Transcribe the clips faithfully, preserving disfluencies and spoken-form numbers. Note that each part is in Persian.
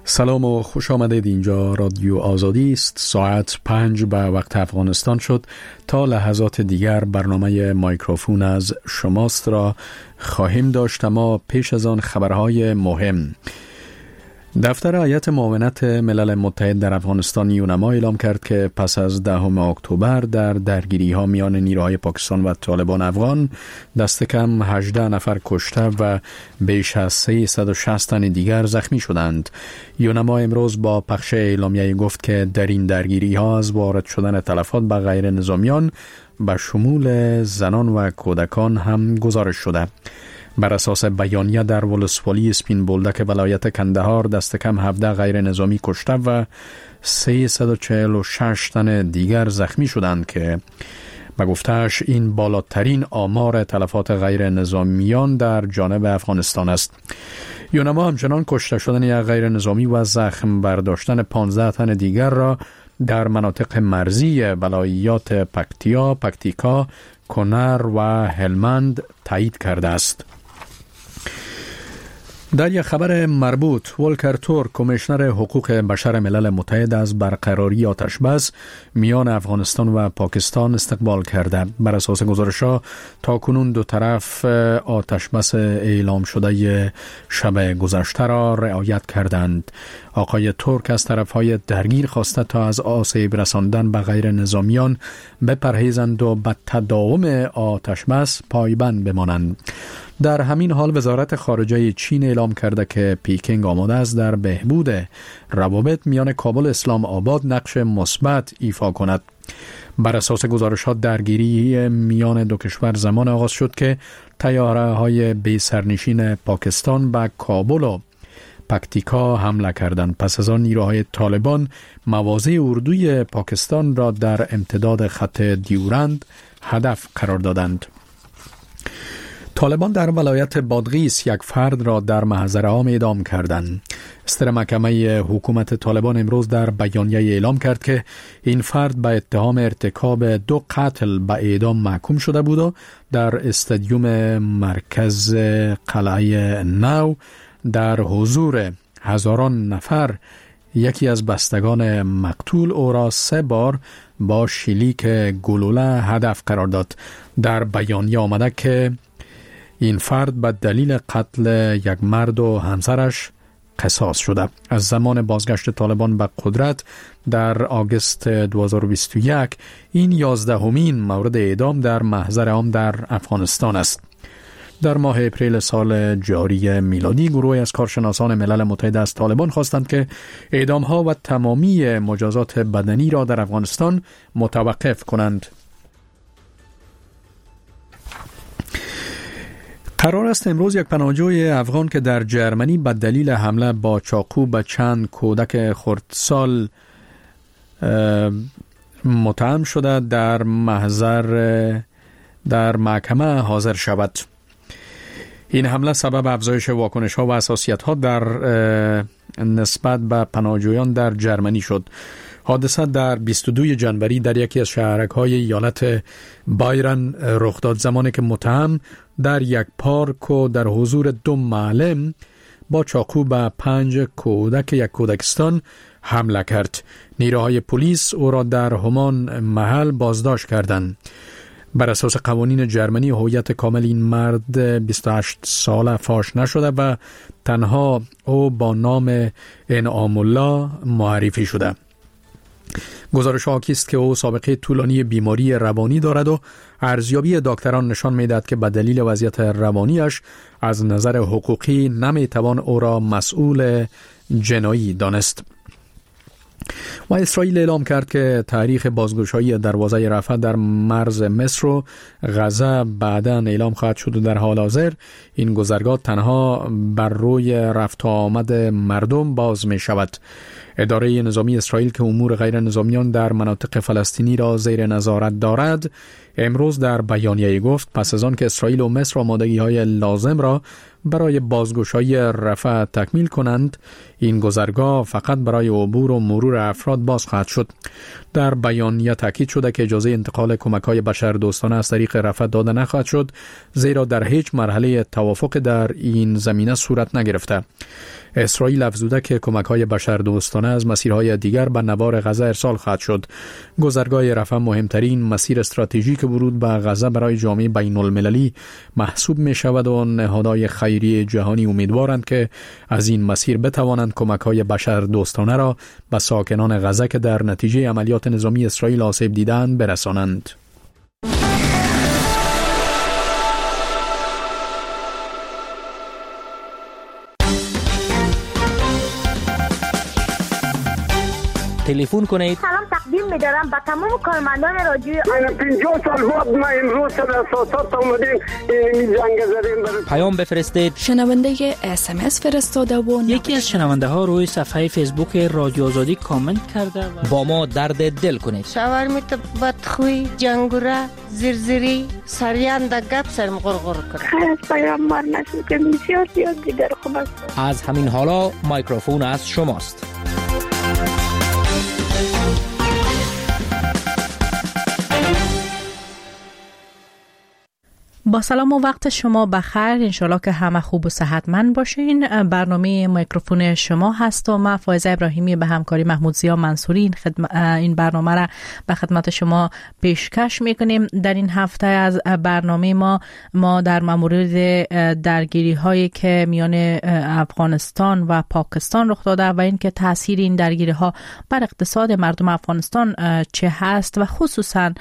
سلام و خوش آمدید. اینجا رادیو آزادی است. ساعت پنج به وقت افغانستان شد. تا لحظات دیگر برنامه مایکروفون از شماست را خواهیم داشت، اما پیش از آن خبرهای مهم. دفتر هیئت معاونت ملل متحد در افغانستان یونما اعلام کرد که پس از دهم اکتبر در درگیری ها میان نیروهای پاکستان و طالبان افغان دست کم هجده نفر کشته و بیش از سیصد و شصت تن دیگر زخمی شدند. یونما امروز با پخش اعلامیه گفت که در این درگیری ها از وارد شدن تلفات به غیر نظامیان به شمول زنان و کودکان هم گزارش شده. بر اساس بیانیه در ولسوالی سپین بولدک ولایت کندهار دست کم هفده غیر نظامی کشته و سیصد و چهل و شش تن دیگر زخمی شدند که به گفته‌اش این بالاترین آمار تلفات غیر نظامیان در جانب افغانستان است. یونما همچنان کشته شدن یک غیر نظامی و زخم برداشتن پانزده تن دیگر را در مناطق مرزی ولایات پکتیا، پکتیکا، کنر و هلمند تایید کرده است. در یک خبر مربوط، ولکر تورک کمیشنر حقوق بشر ملل متحد از برقراری آتشبس میان افغانستان و پاکستان استقبال کرده. بر اساس گزارش‌ها تا کنون دو طرف آتشبس اعلام شده شب گذشته را رعایت کردند. آقای تورک از طرف‌های درگیر خواسته تا از آسیب رساندن به غیر نظامیان بپرهیزند و به تداوم آتشبس پایبند بمانند. در همین حال وزارت خارجه چین اعلام کرده که پیکینگ آماده است در بهبود روابط میان کابل اسلام آباد نقش مثبت ایفا کند. بر اساس گزارشات درگیری میان دو کشور زمان آغاز شد که طیاره های بی سرنشین پاکستان به کابل و پکتیکا حمله کردند. پس از آن نیروهای طالبان مواضع اردوی پاکستان را در امتداد خط دیورند هدف قرار دادند. طالبان در ولایت بادغیس یک فرد را در محضر عام اعدام کردند. استر محکمه حکومت طالبان امروز در بیانیه اعلام کرد که این فرد به اتهام ارتکاب دو قتل به اعدام محکوم شده بود و در استادیوم مرکز قلعه نو در حضور هزاران نفر یکی از بستگان مقتول او را سه بار با شلیک گلوله هدف قرار داد. در بیانیه آمده که این فرد به دلیل قتل یک مرد و همسرش قصاص شده. از زمان بازگشت طالبان به قدرت در آگوست دو هزار و بیست و یک این یازدهمین مورد اعدام در محضر عام در افغانستان است. در ماه اپریل سال جاری میلادی گروهی از کارشناسان ملل متحد از طالبان خواستند که اعدام‌ها و تمامی مجازات بدنی را در افغانستان متوقف کنند. قرار است امروز یک پناهجوی افغان که در جرمنی به دلیل حمله با چاقو به چند کودک خردسال متهم شده در محضر در محکمه حاضر شود. این حمله سبب افزایش واکنش‌ها و حساسیت‌ها در نسبت به پناهجویان در جرمنی شد. حادثه در بیست و دو جنوری در یکی از شهرک‌های ایالت بایرن رخ داد، زمانی که متهم در یک پارک و در حضور دو معلم با چاقو به پنج کودک یک کودکستان حمله کرد. نیروهای پلیس او را در همان محل بازداشت کردند. بر اساس قوانین جرمنی هویت کامل این مرد بیست و هشت ساله فاش نشده و تنها او با نام انعام الله معرفی شده. گزارش حاکی است که او سابقه طولانی بیماری روانی دارد و ارزیابی دکتران نشان می‌دهد که به دلیل وضعیت روانیش از نظر حقوقی نمی‌توان او را مسئول جنایی دانست. و اسرائیل اعلام کرد که تاریخ بازگشایی دروازه رفح در مرز مصر و غزه بعداً اعلام خواهد شد و در حال حاضر این گذرگاه تنها بر روی رفت و آمد مردم باز می شود. اداره نظامی اسرائیل که امور غیر نظامیان در مناطق فلسطینی را زیر نظارت دارد امروز در بیانیه گفت پس از آن که اسرائیل و مصر آمادگی‌های لازم را برای بازگشایی رفح تکمیل کنند، این گذرگاه فقط برای عبور و مرور افراد باز خواهد شد. در بیانیه تاکید شده که اجازه انتقال کمک‌های بشردوستانه از طریق رفح داده نخواهد شد، زیرا در هیچ مرحله توافق در این زمینه صورت نگرفته. اسرائیل افزوده که کمک‌های بشردوستانه از مسیرهای دیگر به نوار غزه ارسال خواهد شد. گذرگاه رفح مهمترین مسیر استراتژیک ورود به غزه برای جامعه بین المللی محسوب می شود و نهادهای خیریه جهانی امیدوارند که از این مسیر بتوانند کمک‌های بشردوستانه را به ساکنان غزه که در نتیجه عملیات نظامی اسرائیل آسیب دیدند برسانند. تلفن کنید. سلام تقدیم می‌دارم به تمام کارمندان رادیو. من پنجاه سال بعد ما امروز در اساسات اومدیم این جنگ زدیم برای پیام بفرستید. شنونده اس ام اس فرستاده و یکی از شنونده ها روی صفحه فیسبوک رادیو آزادی کامنت کرده و با ما درد دل کنید. شاورمیت بدخوی جنگوره زرزری سریان در گپ سرم غرغر کرد. خیلی از پیام مار نشد که بسیار زیاد دیگر خوب است. از همین حالا مایکروفون از شماست. با سلام و وقت شما بخیر، انشالله که همه خوب و صحتمند باشین. برنامه میکروفون شما هست و ما فائزه ابراهیمی به همکاری محمود ضیا منصوری این, خدم... این برنامه را به خدمت شما پیشکش میکنیم. در این هفته از برنامه ما ما در مورد درگیری هایی که میان افغانستان و پاکستان رخ داده و اینکه تاثیر این درگیری ها بر اقتصاد مردم افغانستان چه هست و خصوصا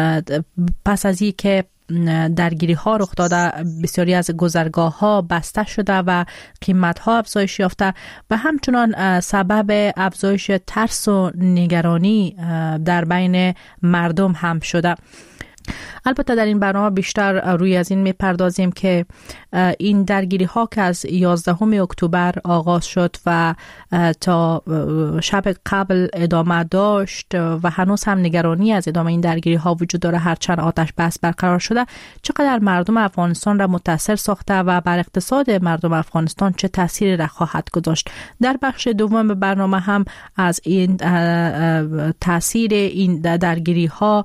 پس از این که درگیری ها رخ داده بسیاری از گذرگاه ها بسته شده و قیمت ها افزایش یافته و همچنان سبب افزایش ترس و نگرانی در بین مردم هم شده. البته در این برنامه بیشتر روی از این میپردازیم که این درگیری ها که از یازدهم اکتبر آغاز شد و تا شب قبل ادامه داشت و هنوز هم نگرانی از ادامه این درگیری ها وجود داره، هرچند آتش بس برقرار شده، چقدر مردم افغانستان را متاثر ساخته و بر اقتصاد مردم افغانستان چه تأثیری را خواهد گذاشت. در بخش دوم برنامه هم از این تأثیر این درگیری ها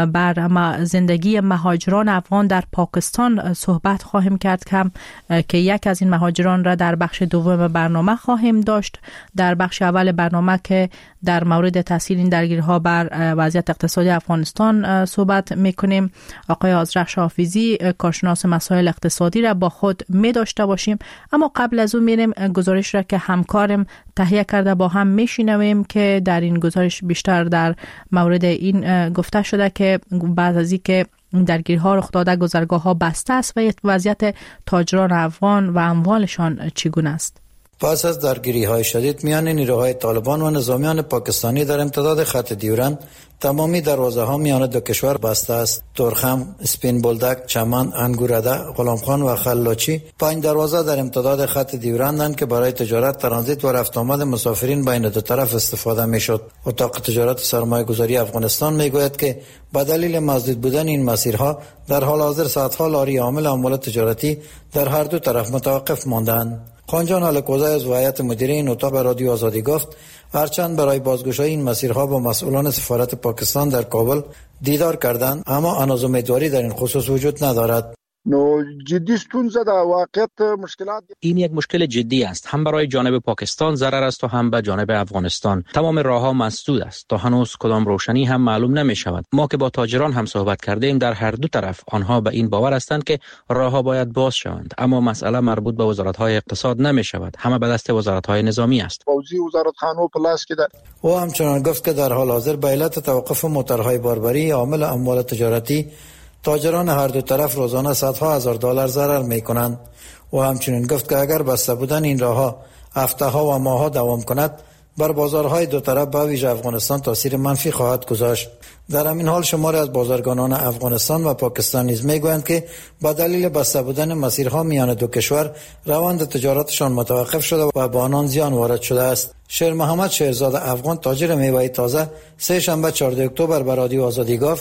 بر زندگی مهاجران افغان در پاکستان صحبت خواهیم کرد کم که یک از این مهاجران را در بخش دوم برنامه خواهیم داشت. در بخش اول برنامه که در مورد تاثیر این درگیری ها بر وضعیت اقتصادی افغانستان صحبت میکنیم، آقای آذرخش حافظی کارشناس مسائل اقتصادی را با خود می داشته باشیم. اما قبل از اون میریم گزارش را که همکارم تهیه کرده با هم میشنویم که در این گزارش بیشتر در مورد این گفته شده که بعد از این که درگیری ها رخ داده گذرگاه ها بسته است و وضعیت تاجران افغان و اموالشان چگونه است. پس از درگیری های شدید میان نیروهای طالبان و نظامیان پاکستانی در امتداد خط دیورند تمامی دروازه ها میان دو کشور بسته است. تورخم، اسپین بولدک، چمن، انگورده، غلامخان و خلاچی پنج دروازه در امتداد خط دیورندند که برای تجارت، ترانزیت و رفت آمد مسافرین بین دو طرف استفاده میشد. اتاق تجارت سرمایه گذاری افغانستان میگوید که به دلیل مسدود بودن این مسیرها در حال حاضر صدها لاری حامل اموال تجارتی در هر دو طرف متوقف ماندند. خانجان الکوزه از هیئت مدیره این اتاق به رادیو آزادی گفت هرچند برای بازگشایی این مسیرها با مسئولان سفارت پاکستان در کابل دیدار کردند، اما هنوز امیدواری در این خصوص وجود ندارد. نو جدی ستونزه در واقعیت مشکلات این یک مشکل جدی است، هم برای جانب پاکستان ضرر است و هم به جانب افغانستان. تمام راه‌ها مسدود است، تا هنوز کدام روشنی هم معلوم نمی شود. ما که با تاجران هم صحبت کردیم در هر دو طرف آنها به این باور هستند که راه‌ها باید باز شوند، اما مسئله مربوط به وزارت‌های اقتصاد نمی شود، همه به دست وزارت‌های نظامی است. فوزی وزارت خانو پلاس که در او همچنان گفت که در حال حاضر به علت توقف موتورهای باربری عامل اموال تجارتی تاجران هر دو طرف روزانه صدها هزار دلار ضرر می‌کنند. و همچنین گفت که اگر بسته بودن این راه‌ها هفته‌ها و ماه‌ها دوام کند بر بازارهای دو طرف به ویژه افغانستان تاثیر منفی خواهد گذاشت. در همین حال شماری از بازرگانان افغانستان و پاکستان نیز میگویند که با دلیل بسته بودن مسیرها میان دو کشور روند تجارتشان متوقف شده و به آنان زیان وارد شده است. شیر محمد شیرزاده افغان تاجر میوه تازه سه شنبه چهاردهم اکتبر به رادیو آزادی گفت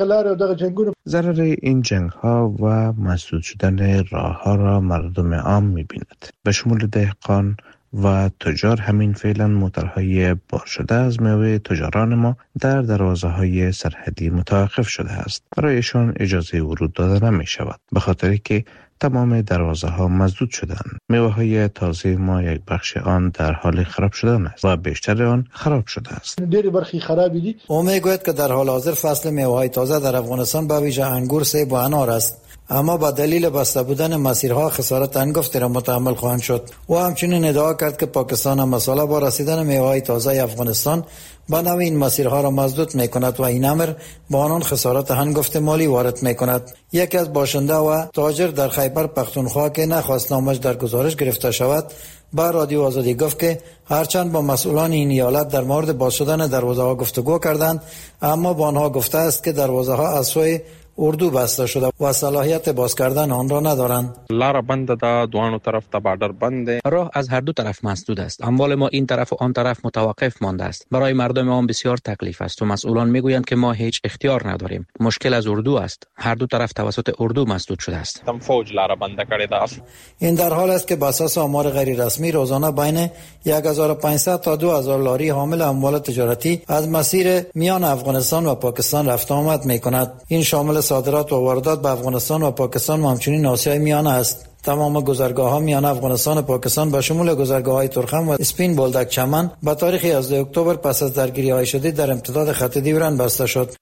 ضرر این جنگ ها و مسدود شدن راه ها را مردم عام می‌بیند. به شمول دهقان و تجار همین فعلا موترهای بار شده از میوه تجاران ما در دروازه های سرحدی متوقف شده است. برایشان اجازه ورود داده نمی شود به خاطر که تمام دروازه ها مسدود شدند. میوه های تازه ما یک بخش آن در حال خراب شدن است و بیشتر آن خراب شده است. ډېر برخی خرابی دي. او میگوید که در حال حاضر فصل میوه های تازه در افغانستان به ویژه انگور، سیب و انار است، اما با دلیل بسته بودن مسیرها خسارت هنگفتی را متحمل خواهند شد. او همچنین ادعا کرد که پاکستان هم مسئله با رسیدن میوه‌های تازه افغانستان با نوع این مسیرها را مسدود می‌کند و این امر با آنان خسارت هنگفت مالی وارد می‌کند. یکی از باشنده و تاجر در خیبر پختونخوا که نخواست نامش در گزارش گرفته شود با رادیو آزادی گفت که هرچند با مسئولان این ایالت در مورد باز شدن دروازه‌ها گفتگو کردند، اما با آنها گفته است که دروازه‌ها از سوی اردو بسته شده و صلاحیت باز کردن آن را ندارند. لار بند ده، دوانو طرف تا باردر بنده. راه از هر دو طرف مسدود است. اموال ما این طرف و آن طرف متوقف مانده است. برای مردم آن بسیار تکلیف است و مسئولان میگویند که ما هیچ اختیار نداریم. مشکل از اردو است. هر دو طرف توسط اردو مسدود شده است. تم فوج لار بنده کړی ده. این در حال است که بر اساس آمار غیر رسمی روزانه بین یک هزار و پانصد تا دو هزار لاری حامل اموال تجارتی از مسیر میان افغانستان و پاکستان رفت آمد میکند. این شامل صادرات و واردات به افغانستان و پاکستان و همچنین آسیای میانه است. تمام گذرگاه‌ها میان افغانستان و پاکستان به شمول گذرگاه‌های ترخم و اسپین بولدک چمن به تاریخ یازده اکتبر پس از درگیری‌های شدید در امتداد خط دیورند بسته شد.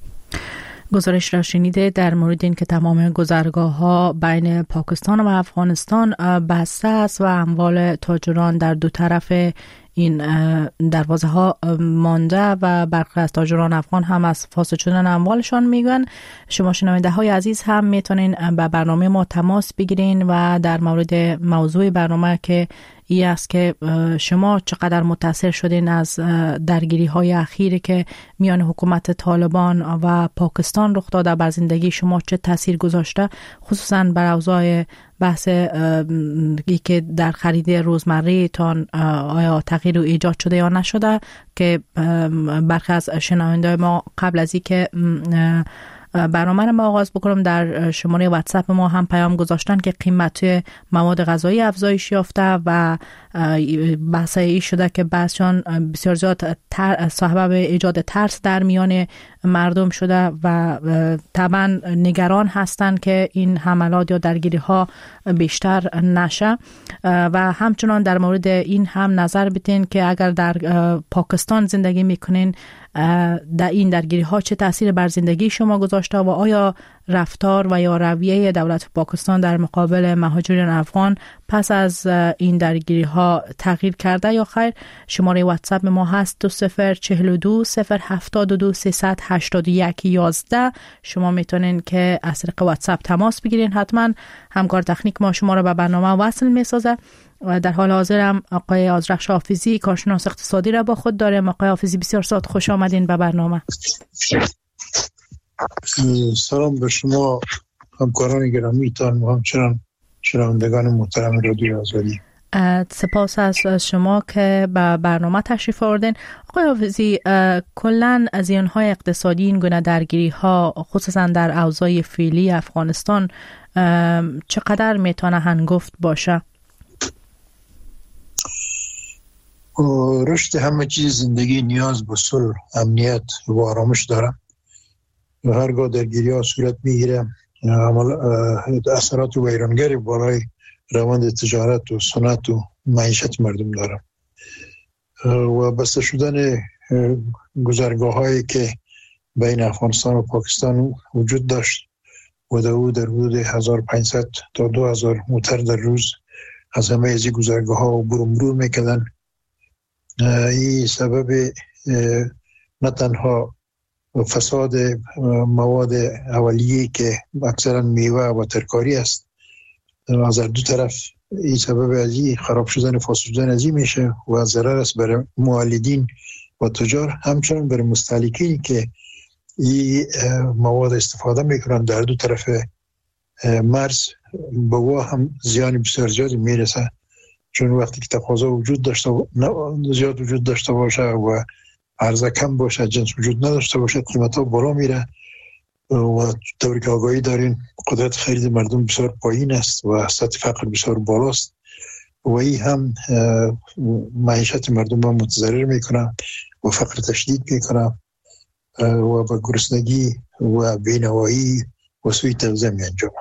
گزارش را شنیده در مورد این که تمام گذرگاه‌ها بین پاکستان و افغانستان بسته است و اموال تاجران در دو طرف این دروازه ها مانده و برخی از تاجران افغان هم از فاسد شدن اموالشان میگن. شما شنونده های عزیز هم میتونین به برنامه ما تماس بگیرین و در مورد موضوع برنامه که این است که شما چقدر متاثر شدین از درگیری های اخیری که میان حکومت طالبان و پاکستان رخ داده، بر زندگی شما چه تاثیر گذاشته، خصوصا بر اوضاع بحث ای که در خرید روزمره تان آیا تغییر ایجاد شده یا نشده، که برخی از شنونده ما قبل از این که برنامه رو ما آغاز بکنم در شماره واتساپ ما هم پیام گذاشتن که قیمت مواد غذایی افزایش یافته و بحث ای شده که بعضیان بسیار زیاد سبب ایجاد ترس در میان مردم شده و طبعا نگران هستند که این حملات یا درگیری ها بیشتر نشه و همچنان در مورد این هم نظر بدین که اگر در پاکستان زندگی میکنین در این درگیری ها چه تاثیر بر زندگی شما گذاشته و آیا رفتار و یا رویه دولت پاکستان در مقابل مهاجرین افغان پس از این درگیری ها تغییر کرده یا خیر. شماره واتساپ ما هست دو صفر چهل و دو صفر هفتاد و دو سیصد هشتاد و یک یازده. شما میتونین که از طریق واتساپ تماس بگیرین. حتما همکار تکنیک ما شما را به برنامه وصل میسازه. در حال حاضر هم آقای آذرخش حافظی کارشناس اقتصادی را با خود داریم. آقای حافظی بسیار ساعت خوش آمدین به برنامه. سلام به شما همکاران گرامیتان و همچنان شنوندگان محترم رادیو آزادی. سپاس از شما که به برنامه تشریف آوردین. آقای حافظی، کلاً زیان‌های اقتصادی این گونه درگیری‌ها خصوصا در اوضاع فعلی افغانستان چقدر میتونه هنگفت باشه؟ رشد همه چیز زندگی نیاز به صلح، امنیت و آرامش داره. هرگاه درگیری ها صورت میگیره اثرات ویرانگری بالای روند تجارت و صنعت و معیشت مردم داره و بسته شدن گذرگاه هایی که بین افغانستان و پاکستان وجود داشت و در او در حدود هزار و پانصد تا دو هزار موتر در روز از همه از این گذرگاه ها عبور و مرور میکردن. این سبب نه تنها فساد مواد اولیه که اکثرا میوه و ترکاری است، از دو طرف این سبب از این خراب شدن فاسد شدن از این میشه و ضرر است برای مولدین و تجار، همچنان برای مستهلکینی که این مواد استفاده میکنن در دو طرف مرز. به او هم زیان بسیار زیادی میرسه چون وقتی که تقاضا وجود داشته زیاد وجود داشته باشه و عرضه کم باشه، جنس وجود نداشته باشه، قیمت ها بالا میره و طوری که آگاهی دارین قدرت خرید مردم بسیار پایین است و سطح فقر بسیار بالاست و این هم معیشت مردم را متضرر میکنه و فقر تشدید میکنه و با گرسنگی و بینوایی و سوی تغذیه می انجامه.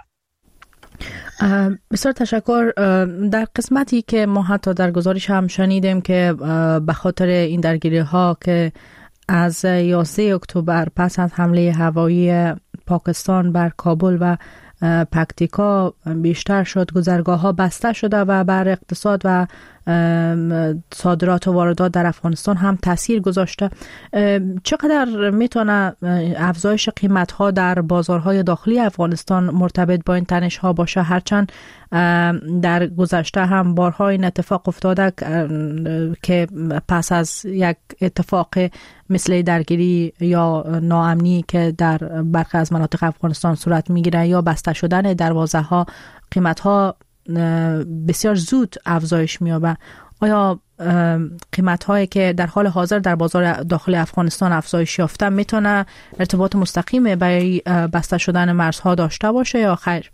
بسیار تشکر. در قسمتی که ما حتی در گزارش هم شنیدیم که به خاطر این درگیری ها که از یازده اکتبر پس از حمله هوایی پاکستان بر کابل و پکتیکا بیشتر شد، گذرگاه ها بسته شده و بر اقتصاد و صادرات و واردات در افغانستان هم تاثیر گذاشته. چقدر میتونه افزایش قیمت ها در بازارهای داخلی افغانستان مرتبط با این تنش ها باشه؟ هرچند در گذشته هم بارها این اتفاق افتاده که پس از یک اتفاق مثل درگیری یا ناامنی که در برخی از مناطق افغانستان صورت میگیره یا بسته شدن دروازه ها، قیمت ها بسیار زود افزایش می‌یابد. آیا قیمت هایی که در حال حاضر در بازار داخلی افغانستان افزایش یافته میتونه ارتباط مستقیم برای بسته شدن مرزها داشته باشه یا خیر؟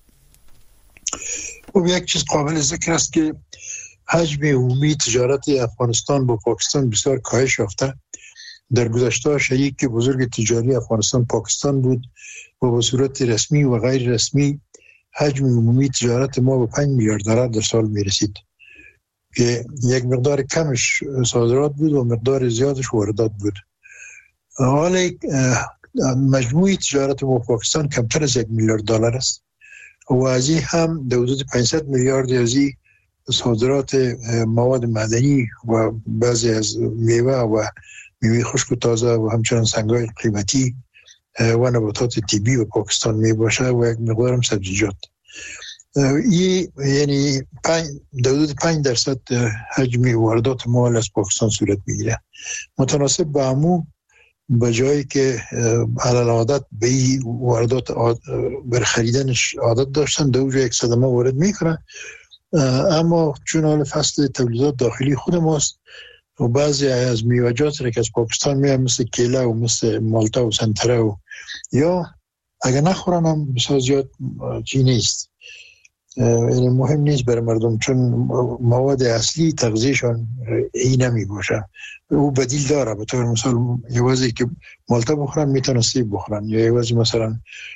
خب یک چیز قابل ذکر است که حجم عمومی تجارت افغانستان با پاکستان بسیار کاهش یافته. در گذشته شریک بزرگ تجاری افغانستان پاکستان بود و به صورت رسمی و غیر رسمی حجم عمومی تجارت ما به پنج میلیارد دلار در سال می رسید که یک مقدار کمش صادرات بود و مقدار زیادش واردات بود. حالا مجموعی تجارت ما پاکستان کمتر از یک میلیارد دلار است و از این هم در حدود پانصد میلیارد از این صادرات مواد معدنی و بعضی از میوه و میوه خشک و تازه و همچنان سنگ‌های قیمتی و نباتات طبی و پاکستان می باشه و یک مقدار هم سبزیجات. این یعنی در حدود پنج درصد حجم واردات ما از پاکستان صورت میگیره. متناسب با همون به جایی که علل عادت به این واردات بر خریدنش عادت داشتن در اونجا یک صدمه وارد میکنن، اما چون حال فصل تولیدات داخلی خود ماست و بعضی از میوه‌جات را که از پاکستان میاد مثل کیله و مثل مالتا و سنتره و یا اگر نخورن هم بسیار زیاد چی نیست، یعنی مهم نیست برای مردم چون مواد اصلی تغذیهشان این نمی باشه. او بدیل داره، به طور مثال یه وضعی که مالتا بخورن میتونن سیب بخورن یا یه وضعی مثلا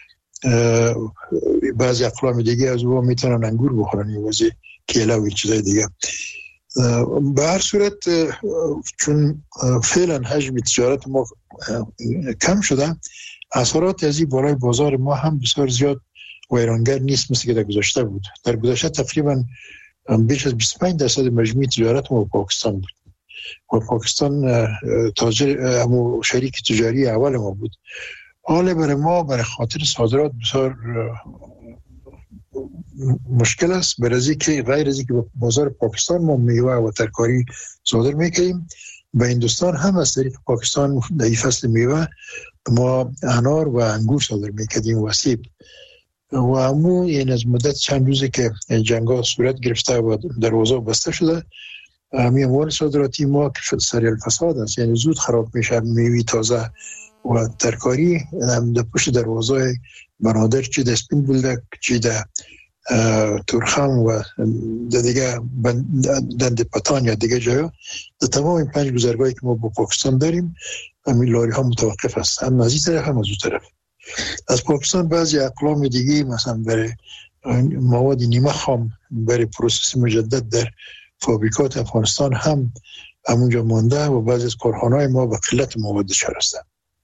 بعضی اقلام دیگه از او میتونن انگور بخورن، یه وضعی کیله و چیزای دیگه. به هر صورت چون فعلا حجم تجارت ما کم شده، اثرات از این بالای بازار ما هم بسیار زیاد ویرانگر نیست مثل که در گذشته بود. در گذشته تقریبا بیش از بیست و پنج درصد مجموع تجارت ما پاکستان بود و پاکستان تاجر همون شریک تجاری اول ما بود. حالا برای ما برای خاطر صادرات بسیار مشکل است، برای که غیر از اینکه بازار پاکستان ما میوه و ترکاری صادر میکنیم، به هندوستان هم از طریق پاکستان در این فصل میوه ما انار و انگور صادر میکردیم و سیب و همون این از مدت چند روزی که جنگ ها صورت گرفته و دروازه بسته شده، همین اموال صادراتی ما که سریع الفساد است، یعنی زود خراب میشه. میوه تازه و ترکاری در پشت دروازه بنادر چی در اسپین بولدک چی در تورخم و در دیگه دند پتان یا دیگه جایا، در تمام این پنج گذرگاهی که ما با پاکستان داریم همین لاری ها متوقف است، هم از این طرف هم از اون طرف. از پاکستان بعضی اقلام دیگه مثلا برای مواد نیمه خام برای پروسس مجدد در فابریکات افغانستان هم همونجا مانده و بعضی از کارخانه‌های ما به قلت مواد چار هستند.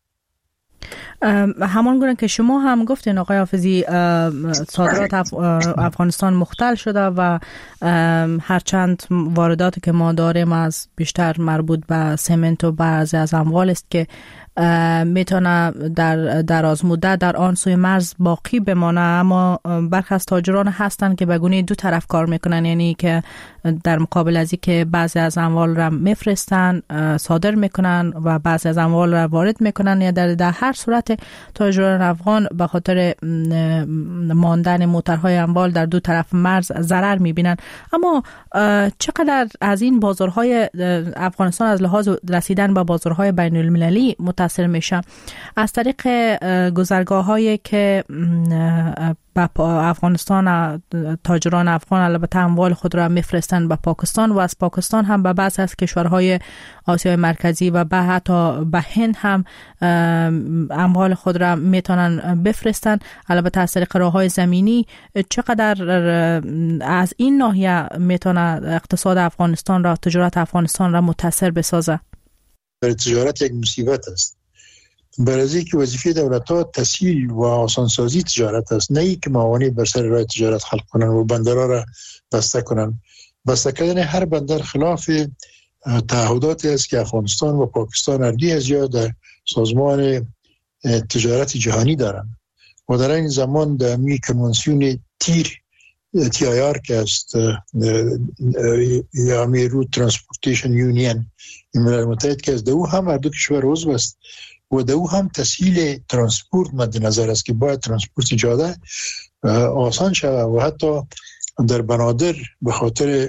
همان گونه که شما هم گفتین آقای حافظی، صادرات اف... افغانستان مختل شده و هرچند وارداتی که ما داریم از بیشتر مربوط به سمنت و بعضی از اموال است که میتونه در دراز مدت در آن سوی مرز باقی بمانه، اما برخی از تاجران هستند که به گونه دو طرف کار میکنن، یعنی که در مقابل از اینکه بعضی از اموال را میفرستن صادر میکنن و بعضی از اموال را وارد میکنن، یا در, در هر صورت تاجران افغان به خاطر ماندن موترهای اموال در دو طرف مرز ضرر میبینن. اما چقدر از این بازارهای افغانستان از لحاظ رسیدن به بازارهای بین المللی متاثر میشه؟ از طریق گذرگاه هایی که با افغانستان تاجران افغان البته اموال خود را میفرستند به پاکستان و از پاکستان هم به بعض از کشورهای آسیای مرکزی و به حتی به هند هم اموال خود را میتونن بفرستند، البته از طریق راههای زمینی. چقدر از این ناحیه میتونه اقتصاد افغانستان را، تجارت افغانستان را متاثر بسازه؟ تجارت یک مصیبت است. برای که وظیفه دولت‌ها تسهیل و آسانسازی تجارت است، نه ای که موانع بر سر راه تجارت خلق کنن و بندرها را بسته کنن. بسته کردن هر بندر خلاف تعهداتی است که افغانستان و پاکستان هر دوی از یا در سازمان تجارت جهانی دارند و در این زمان در می کنوانسیون تیر تی آی آر که است یا می رود ترانسپورتیشن یونین ملل متحد که است، در او هم هر دو کشور عضو است و در او هم تسهیل ترانسپورت مد نظر است که باید ترانسپورت جاده آسان شود و حتی در بنادر به خاطر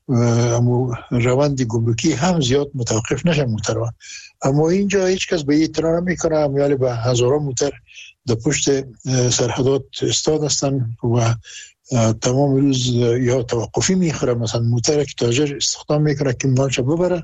روند گمرکی هم زیاد متوقف نشه موترها. اما اینجا هیچ کس به این اطلاع نمیکنه، امیال به هزاران موتر در پشت سرحدات استاد هستند و تمام روز یا توقفی میخوره. مثلا موتر که تاجر استخدام میکنه که مالش ببره،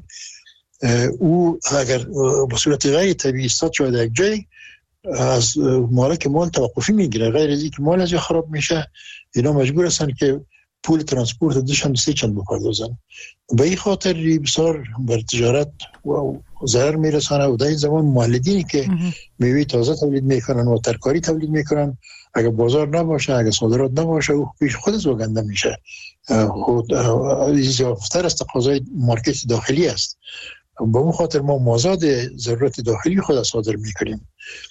او اگر به صورت غیر طبیعی استاد شده یک جای، از مالک مال توقفی میگیره، غیر از اینکه مال از جا خراب میشه اینا مجبور هستن که پول ترانسپورت دشن سه چند بپردازن. به این خاطر بسیار بر تجارت ضرر میرسانه و در این زمان مولدینی که میوه تازه تولید میکنن و ترکاری تولید میکنن، اگر بازار نباشه، اگر صادرات نباشه، او پیش خود زوگنده میشه. خود زیافتر از تقاضای مارکت داخلی است. با اون خاطر ما مازاد ضرورت داخلی خود صادر میکنیم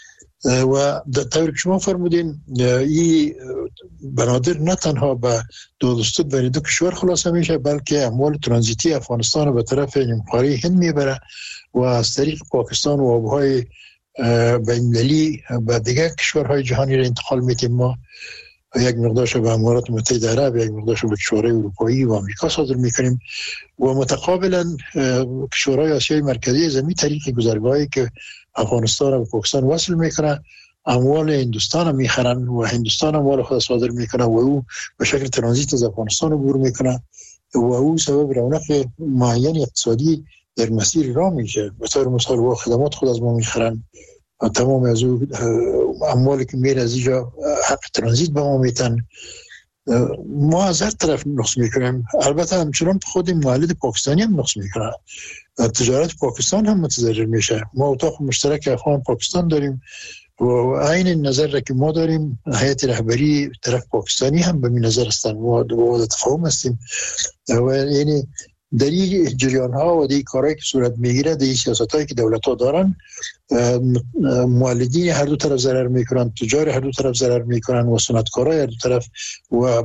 و در طور که شما فرمودین این بنادر نه تنها به دو دستور بین دو کشور خلاصه میشه، بلکه اموال ترانزیتی افغانستان به طرف نیمخواره هند میبره و از طریق پاکستان و آبهای بین‌المللی به دیگر کشورهای جهانی را انتقال میتیم. ما یک مقدارش به امارات متحده عرب، یک مقدارش به کشورهای اروپایی و آمریکا صادر میکنیم و متقابلا کشورهای آسیای مرکزی زمین طریق گذرگاهی که افغانستان و پاکستان وصل میکنه اموال هندوستان هم میخرن و هندوستان اموال خود صادر میکنه و او به شکل ترانزیت از افغانستان عبور میکنه و او سبب رونق معین اقتصادی در مسیر راه میشه. به طور مثال و خدمات خود از ما میخرن و تمام از او اموالی که میره از اینجا حق ترانزیت به ما میتن. ما از هر طرف نقص میکنیم. البته همچنان خود مولد پاکستانی هم نقص میکنه، تجارت پاکستان هم متضرر میشه. ما اتاق مشترک افغان پاکستان داریم و عین نظر را که ما داریم هیئت رهبری طرف پاکستانی هم به می نظر هستن و با تفاهم هستیم و یعنی در این جریان ها و در این کارهایی که صورت میگیره، در این سیاست هایی که دولت ها دارن، مولدین هر دو طرف ضرر میکنن، تجار هر دو طرف ضرر میکنن و صنعتکارای هر دو طرف و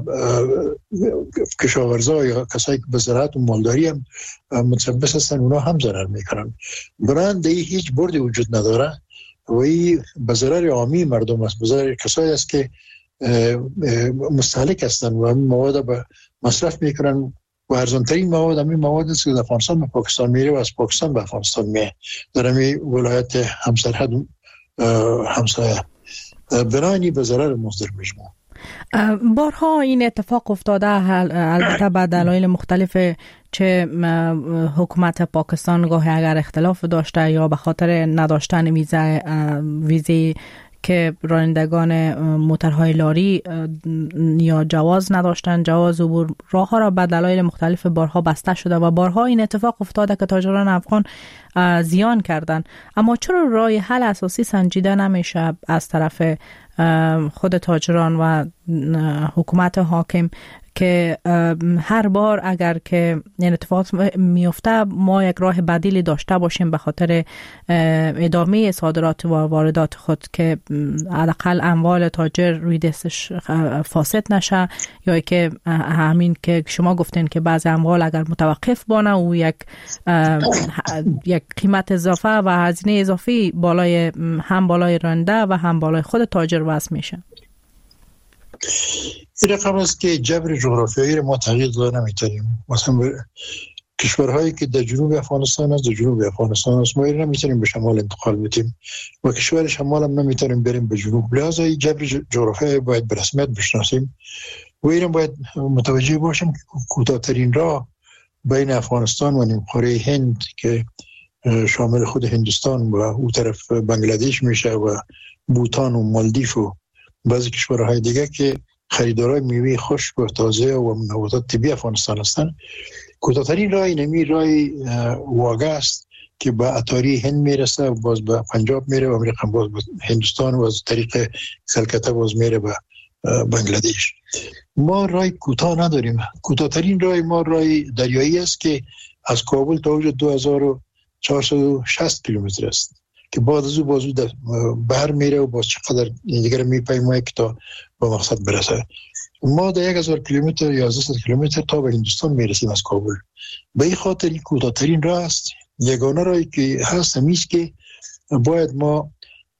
کشاورزا یا کسایی که به زراعت و مالداری هم متشبث هستن اونا هم ضرر میکنن. برند در هیچ بردی وجود نداره و این به ضرر عامی مردم است، به ضرر کسایی است که مستهلک هستن و همین مواد به مصرف میکنن و ارزانترین مواد همین مواد است که در افغانستان به پاکستان میره و از پاکستان به افغانستان میره در همین ولایت همسرحد همسایه، بنابراین به ضرر مصدر مجموع. بارها این اتفاق افتاده، البته به دلایل مختلف، چه حکومت پاکستان گاهی اگر اختلاف داشته یا به خاطر نداشتن ویزه ویزه که رانندگان موترهای لاری یا جواز نداشتن، جواز عبور راه ها را به دلایل مختلف بارها بسته شده و بارها این اتفاق افتاده که تاجران افغان زیان کردن. اما چرا راه حل اساسی سنجیده نمیشه از طرف خود تاجران و حکومت حاکم که هر بار اگر که این اتفاق میفته ما یک راه بدیلی داشته باشیم به خاطر ادامه صادرات و واردات خود که حداقل اموال تاجر روی دستش فاسد نشه، یا که همین که شما گفتین که بعضی اموال اگر متوقف بانه و یک یک قیمت اضافه و هزینه اضافی بالای هم بالای رنده و هم بالای خود تاجر وضع میشه. این رقم است که جبر جغرافیایی رو ما تغییر داده نمیتونیم. مثلا کشورهایی که در جنوب افغانستان است در جنوب افغانستان است، ما این نمیتونیم به شمال انتقال بدیم و کشور شمال هم نمیتونیم بریم به جنوب. لذا این جبر جغرافیایی باید به رسمیت بشناسیم و این باید متوجه باشیم که کوتاه‌ترین راه بین افغانستان و نیمکره هند که شامل خود هندوستان و اون طرف بنگلادش میشه و بوتان و مالدیف و بعضی کشورهای دیگه که خریدارای میوه خشک و تازه و منوعات طبیعی افغانستان هستند، کوتاه‌ترین راه نمی راه واگه است که به اتاری هند میرسه و باز به پنجاب میره و امریکا باز به هندوستان و از طریق کلکته باز میره به بنگلادش. ما راه کوتاه نداریم. کوتاه‌ترین راه ما راه دریایی است که از کابل تا اونجا دو هزار و چهارصد و شصت کیلومتر است که بعد از او بازو در بحر میره و باز چقدر دیگر میپیمونه که تا به مقصد برسه. ما در یک هزار کیلومتر یا یازده کیلومتر تا به هندوستان میرسیم از کابل. به این خاطر این کوتاه‌ترین راه است. یگانه راهی که هست همیست که باید ما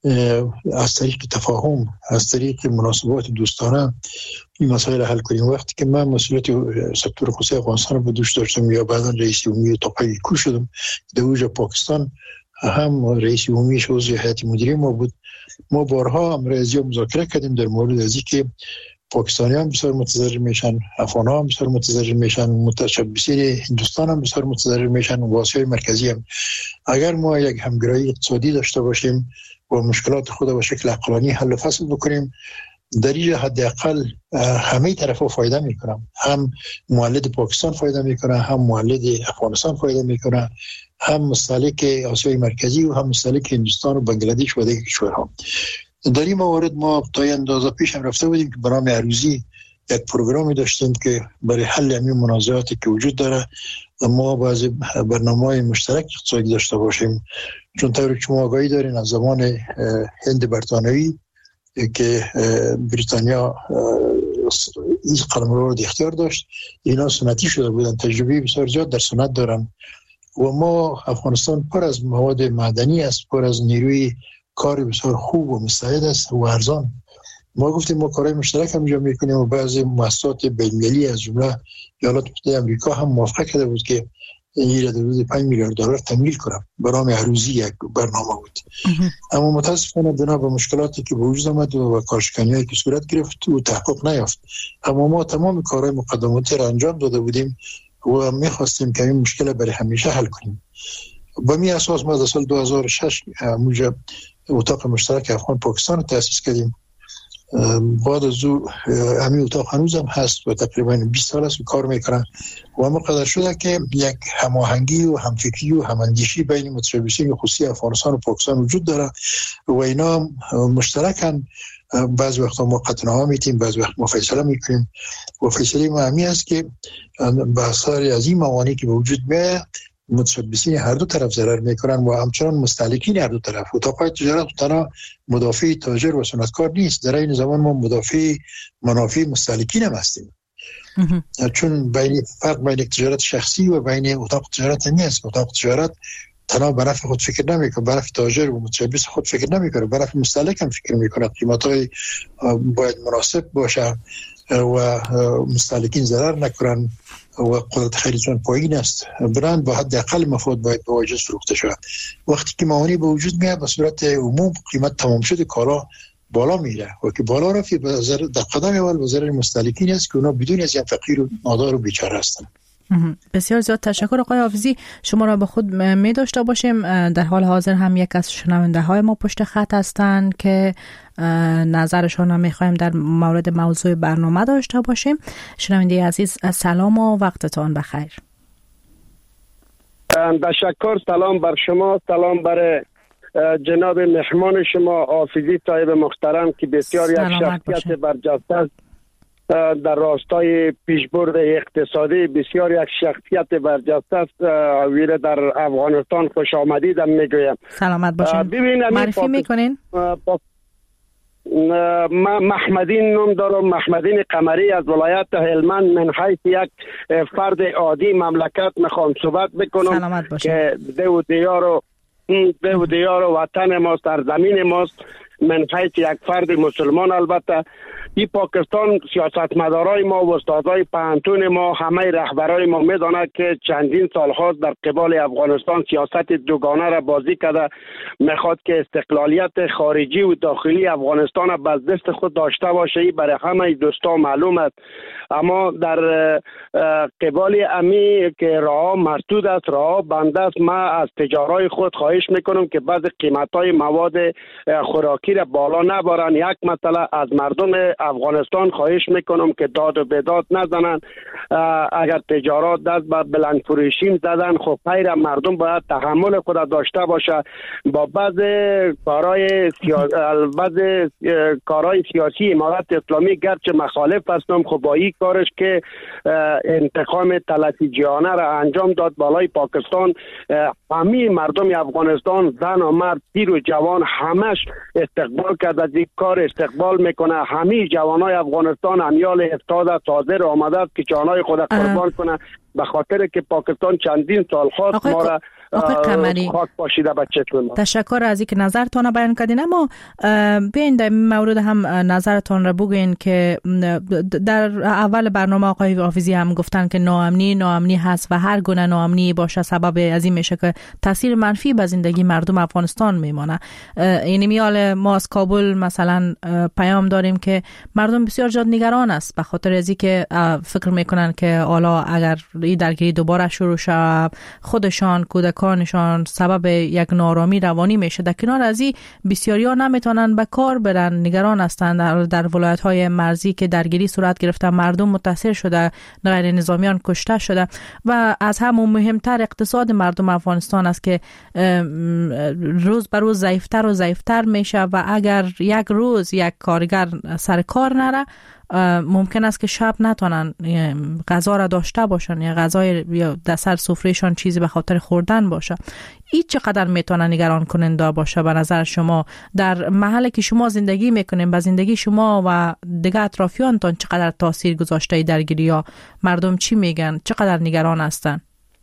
از طریق تفاهم، از طریق مناسبات دوستانه این مسائل حل کنیم. وقتی که من مسئولیت سکتور خصوصی افغانستان رو به دوش داشتم یا بعدا رئیس عمومی طاقه کو شدم، در اوج پاکستان هم رئیس عمومی شوز هیئت مدیره ما بود. ما بارها امروزی مذاکره کردیم در مورد از اینکه پاکستانی هم بسیار متضرر میشن، افغان ها هم بسیار متضرر میشن، متشبثین هندوستان هم بسیار متضرر میشن و آسیای مرکزی هم. اگر ما یک همگرایی اقتصادی داشته باشیم و مشکلات خود به شکل عقلانی حل و فصل بکنیم، در این حداقل همه طرفا فایده میکنن. هم مولد پاکستان فایده میکنه، هم مولد افغانستان فایده میکنه، هم مستهلک آسیای مرکزی و هم مستهلک هندوستان و بنگلادش و دیگر کشورها. در این موارد ما تا اندازه پیش هم رفته بودیم که برنامه عروضی یک پروگرامی داشتیم که برای حل همین منازعاتی که وجود داره ما بعضی برنامه‌های مشترک اقتصادی داشته باشیم. چون طوری که شما آگاهی دارین از زمان هند برطانوی که بریتانیا این قلمرو رو اختیار داشت، اینا سنتی شده بودن، تجربه بسیار زیاد در سنت دارن و ما افغانستان پر از مواد معدنی است، پر از نیروی کار بسیار خوب و مستعد است و ارزان. ما گفتیم ما کارهای مشترک هم انجام میکنیم و بعضی مؤسسات بین‌المللی از جمله ایالات متحده آمریکا هم موافقت کرده بود که این را در حدود پنج میلیارد دلار تمویل کنم. برنامه عروضی یک برنامه بود. اما متاسفانه بنا به مشکلاتی که به وجود آمد و کارشکنی‌هایی که صورت گرفت و تحقق نیافت. اما ما تمام کارهای مقدماتی را انجام داده بودیم و می‌خواستیم که این مشکل برای همیشه حل کنیم. با می اساس ما در سال دو هزار و شش موجب اتاق مشترک افغان پاکستان تأسیس کردیم. بعد از او همین اتاق هنوز هم هست و تقریبا بیست سال است و کار میکنن و ما قدر شده که یک هماهنگی و همفکری و هماندیشی بین متشابهین خصوصی افغانستان و پاکستان وجود داره و اینا مشترکن. بعض وقتا ما قطعنامه میتیم، بعض وقت ما فیصله میکنیم و فیصله ما همی است که به اثر از این موانعی که به وجود میاد متشبثین هر دو طرف ضرر میکنن و همچنان مستهلکین هر دو طرف. اتاقهای تجارت تنها مدافع تاجر و صنعتکار نیست، در این زمان ما مدافع منافع مستهلکین هم هستیم. چون بین فرق بین تجارت شخصی و بین اتاق تجارت نیست. اتاق تجارت تنها به نفع خود فکر نمیکنه، به نفع تاجر و متشبث خود فکر نمیکنه، به نفع مستهلک هم فکر میکنه. قیمت‌های باید مناسب باشه و مستهلکین ضرر نکنن و قدرت خریدشان پایین است. برند با حد اقل مفاد باید به واجد فروخته شود. وقتی که موانع به وجود میاد به صورت عموم قیمت تمام شده کالا بالا میره و که بالا رفت به ضرر در قدم اول به ضرر مستهلکین است که اونا بدون از این فقیر و نادار و بیچاره هستند. بسیار زیاد تشکر آقای حافظی. شما را به خود می داشته باشیم. در حال حاضر هم یک از شنونده های ما پشت خط هستند که نظرشان را می خواهیم در مورد موضوع برنامه داشته باشیم. شنونده عزیز سلام و وقتتان بخیر. تشکر. سلام بر شما، سلام بر جناب مهمان شما حافظی صاحب محترم که بسیار یک شخصیت برجسته است در راستای پیشبرد اقتصادی بسیار یک شخصیت برجسته است. ویره در افغانستان خوش آمدیدم میگویم. سلامت باشین. معرفی میکنین؟ محمدین نام دارم، محمدین قمری از ولایت هلمند. من حیث یک فرد عادی مملکت میخوام صحبت بکنم که دو دیار و دو دیار و وطن ماست، در زمین ماست. من حیث یک فرد مسلمان البته این پاکستان سیاستمدارای ما و استادای پانتون ما همه رهبرای ما میدونه که چندین سال هاست در قبال افغانستان سیاست دوگانه را بازی کرده، میخواد که استقلالیت خارجی و داخلی افغانستان را باز دست خود داشته باشه. این برای همه دوستا معلوم است. اما در قبال امی که راه مسدود است، راه بند است، ما از تجارای خود خواهش میکنم که بعض قیمتای مواد خوراکی را بالا نبرن. یک مسئله از مردم افغانستان خواهش میکنم که داد و بیداد نزنن. اگر تجارات دست به بلند فروشی زدن، خب پیر مردم باید تحمل خود داشته باشه. با بعض کارهای سیاسی بعض کارهای سیاسی امارت اسلامی گرچه مخالف هستم، خب با این کارش که انتقام تلفی جهانه را انجام داد بالای پاکستان، همه مردم افغانستان زن و مرد پیر و جوان همش استقبال کرد. از این کار استقبال میکنه. همه جوانای افغانستان امیال افتاده حاضر آمده است که جانای خود قربان کنه، به خاطر که پاکستان چندین سال خواست ما را خاک پاشیده بچه ما. تشکر از اینکه نظرتان بیان کردین. اما بیاین در مورد هم نظرتان را بگوین که در اول برنامه آقای حافظی هم گفتن که ناامنی ناامنی هست و هر گونه ناامنی باشه سبب از این میشه که تاثیر منفی به زندگی مردم افغانستان میمونه. یعنی میال ما از کابل مثلا پیام داریم که مردم بسیار زیاد نگران است به خاطر از اینکه فکر میکنن که حالا اگر این درگیری دوباره شروع شه خودشان کودکانشان سبب یک نارامی روانی میشه. در کنار از این بسیاریا نمیتونن به کار برن، نگران هستند. در, در ولایت‌های مرزی که درگیری صورت گرفته مردم متاثر شده، غیر نظامیان کشته شده و از همون مهمتر اقتصاد مردم افغانستان است که روز به روز ضعیفتر و ضعیفتر میشه و اگر یک روز یک کارگر سر کار نره ممکن است که شب نتونن غذا را داشته باشن یا غذای یا در سر سفرهشان چیزی به خاطر خوردن باشه. این چقدر میتونه نگران کننده باشه به نظر شما در محلی که شما زندگی میکنین؟ به زندگی شما و دیگه اطرافیانتان چقدر تاثیر گذاشته درگیری ها؟ مردم چی میگن؟ چقدر نگران هستن؟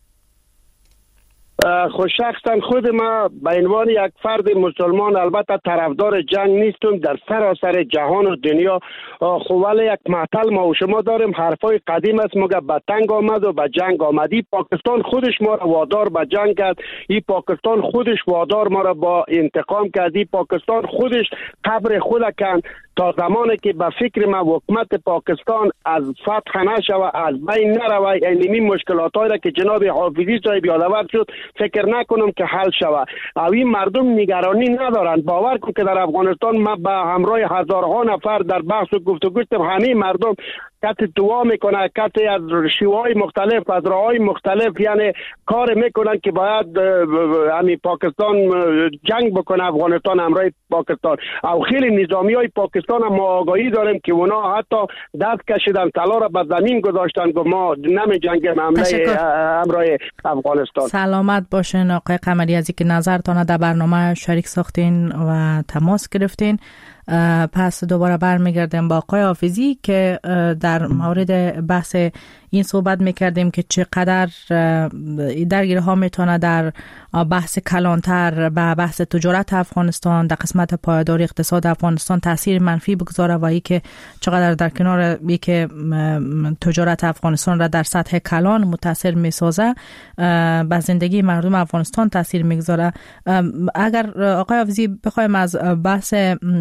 خود شخصا خود ما به عنوان یک فرد مسلمان البته طرفدار جنگ نیستم. در سراسر جهان و دنیا خب ولی یک معطل ما و شما داریم، حرفای قدیم است مگه به تنگ آمد و به جنگ آمدی. پاکستان خودش ما را وادار به جنگ کرد، این پاکستان خودش وادار ما را با انتقام کردی. پاکستان خودش قبر خود کند تا زمانی که به فکر ما حکومت پاکستان از فتح نشوه، از بین نروه، اینمی مشکلات را که جناب حافظی صاحب یادآور شد فکر نکنم که حل شوه. او این مردم نگرانی ندارند. باور کن که در افغانستان ما به همراه هزارها نفر در بحث و گفتگو کردم، همه مردم کت دعا میکنه، کت از شیوهای مختلف از راههای مختلف یعنی کار میکنن که باید همین پاکستان جنگ بکنه افغانستان همراه پاکستان. او خیلی نظامی های پاکستان هم ما آگاهی داریم که اونا حتی دست کشیدن طلا را به زمین گذاشتن که ما نمی جنگیم همراه افغانستان. سلامت باشین آقای قمری از اینکه نظرتان در برنامه شریک ساختین و تماس گرفتین. پس دوباره برمیگردیم با آقای حافظی که در مورد بحث این صحبت میکردیم که چقدر درگیری ها میتونه در بحث کلانتر به بحث تجارت افغانستان در قسمت پایداری اقتصاد افغانستان تاثیر منفی بگذاره و ای که چقدر در کنار ای که تجارت افغانستان را در سطح کلان متاثر میسازه به زندگی مردم افغانستان تاثیر میگذاره. اگر آقای حافظی بخوایم از بحث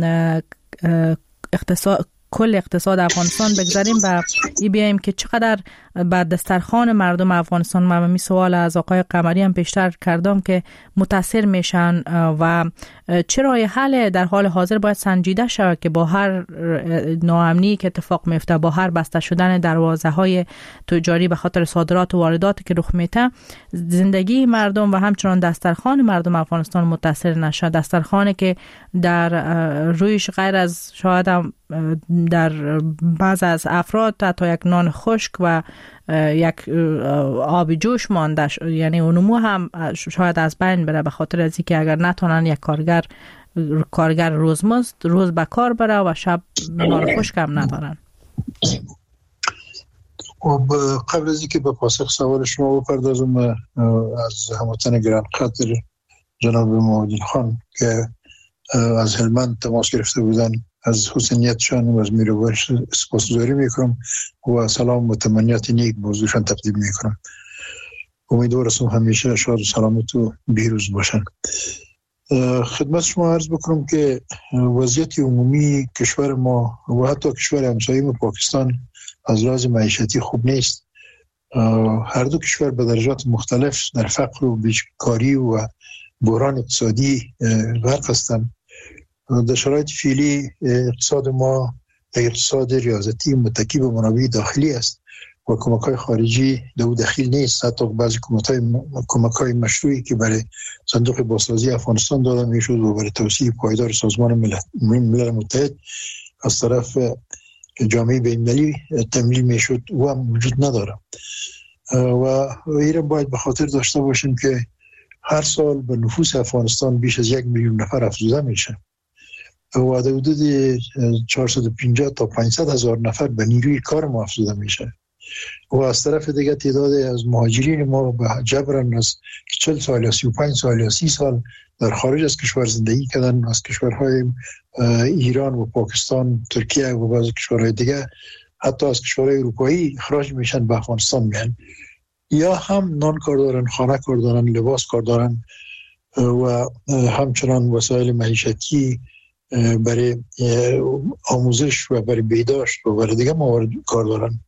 اقتصاد کل اقتصاد افغانستان بگذاریم و ای بیاییم که چقدر به دسترخوان مردم افغانستان، من می سوال از آقای قمری هم پیشتر کردم که متاثر میشن و چرا حل در حال حاضر باید سنجیده شود که با هر ناامنی که اتفاق میفته، با هر بسته شدن دروازه های تجاری به خاطر صادرات و وارداتی که رخ میده، زندگی مردم و همچنان دسترخوان مردم افغانستان متاثر نشه. دسترخوانی که در رویش غیر از شاید هم در بعض از افراد حتی یک نان خشک و یک آب جوش مانده، یعنی اونمو هم شاید از بین بره به خاطر از اینکه اگر نتونن یک کارگر کارگر روزمزد روز به کار بره و شب نان خشک هم ندارن. و قبل از اینکه به پاسخ سوال شما بپردازم، از هموطن گران قدر جناب معادل خان که از هلمند تماس گرفته بودن، از حسنیتشان و از میروبرش سپاسگزاری میکنم و سلام و تمنیات نیک موضوعشان تقدیم میکنم. امیدوارم همیشه شاد و سلامت و بیروز باشن. خدمت شما عرض بکنم که وضعیت عمومی کشور ما و حتی کشور همسایه ما پاکستان از لحاظ معیشتی خوب نیست. هر دو کشور به درجات مختلف در فقر و بیکاری و بحران اقتصادی غرق هستند. در شرایط فعلی اقتصاد ما اقتصاد ریاضتی متکی به منابع داخلی است و کمک‌های خارجی در او دخیل نیست. حتی بعضی کمک‌های مشروعی که برای صندوق بازسازی افغانستان داده میشد و برای توسعه پایدار سازمان ملل, ملل متحد از طرف جامعه بین‌المللی تمویل میشد و هم وجود نداره. و این باید به خاطر داشته باشیم که هر سال به نفوس افغانستان بیش از یک میلیون نفر افزوده میشه و در حدود چهارصد و پنجاه تا پانصد هزار نفر به نیروی کار ما افزوده میشه و از طرف دیگه تعداد از مهاجرین ما به جبران از چهل سال یا سی و پنج سال یا سی سال در خارج از کشور زندگی کردن، از کشورهای ایران و پاکستان، ترکیه و بعضی کشورهای دیگه، حتی از کشورهای اروپایی اخراج میشن به افغانستان میان، یا هم نان کار دارن، خانه کار دارن، لباس کار دارن و همچنان وسایل معیشتی برای آموزش و برای بهداشت و برای دیگه موارد کار دارن.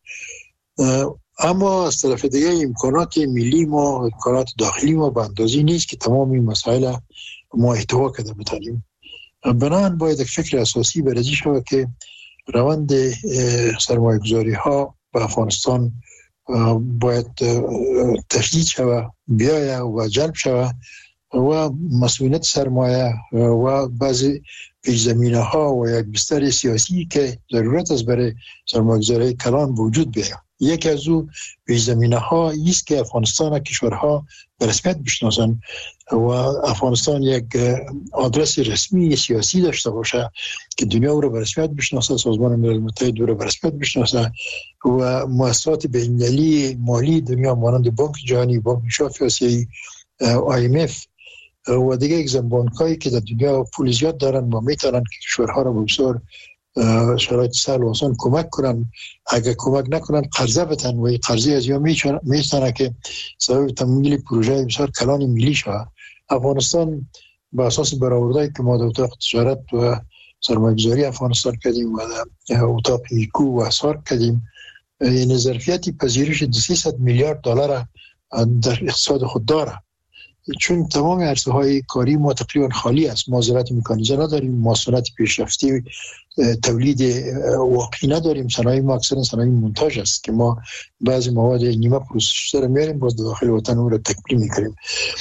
اما از طرف دیگه امکانات ملی ما، امکانات داخلی ما به اندازه نیست که تمام این مسائل ما احتوا کرده بتانیم. بنابراین باید یک فکر اساسی برازی شود که روند سرمایه گذاری ها به افغانستان باید تشدید شود، بیاید و جلب شود و مسئولیت سرمایه و بعضی پیش زمینه ها و یک بستر سیاسی که ضرورت است برای سرمایه گذاری کلان وجود بیاید. یکی از او پیش زمینه ها است که افغانستان و کشورها به رسمیت بشناسند و افغانستان یک آدرس رسمی سیاسی داشته باشه که دنیا او را به رسمیت بشناسه، سازمان ملل متحد او را به رسمیت بشناسه و مؤسسات بین‌المللی مالی دنیا مانند بانک جهانی، بانک شافی آسیایی، آی ام اف و دیگه اگزم بانکایی که در دنیا پول زیاد دارن و میتونن که کشورها را به بسیار شرایط سهل و آسان کمک کنن. اگر کمک نکنن قرضه بتن و قرضه از یا میتونه که سبب تمویل پروژه بسیار کلان ملی شود. افغانستان به اساس برآوردهایی که ما در اتاق تجارت و سرمایه‌گذاری افغانستان کردیم و در اتاق ایکو و اسار کردیم، این ظرفیت پذیرش دویست میلیارد دلار در اقتصاد خود داره، چون تمام عرصه‌های کاری ما تقریبا خالی است. ما زراعت مکانیزه نداریم، ما صنعت پیشرفته تولید واقعی نداریم. صنایع ما اکثرا صنایع مونتاژ است که ما بعضی مواد نیمه پروسس شده رو میاریم باز داخل وطن اون رو تکمیل میکنیم.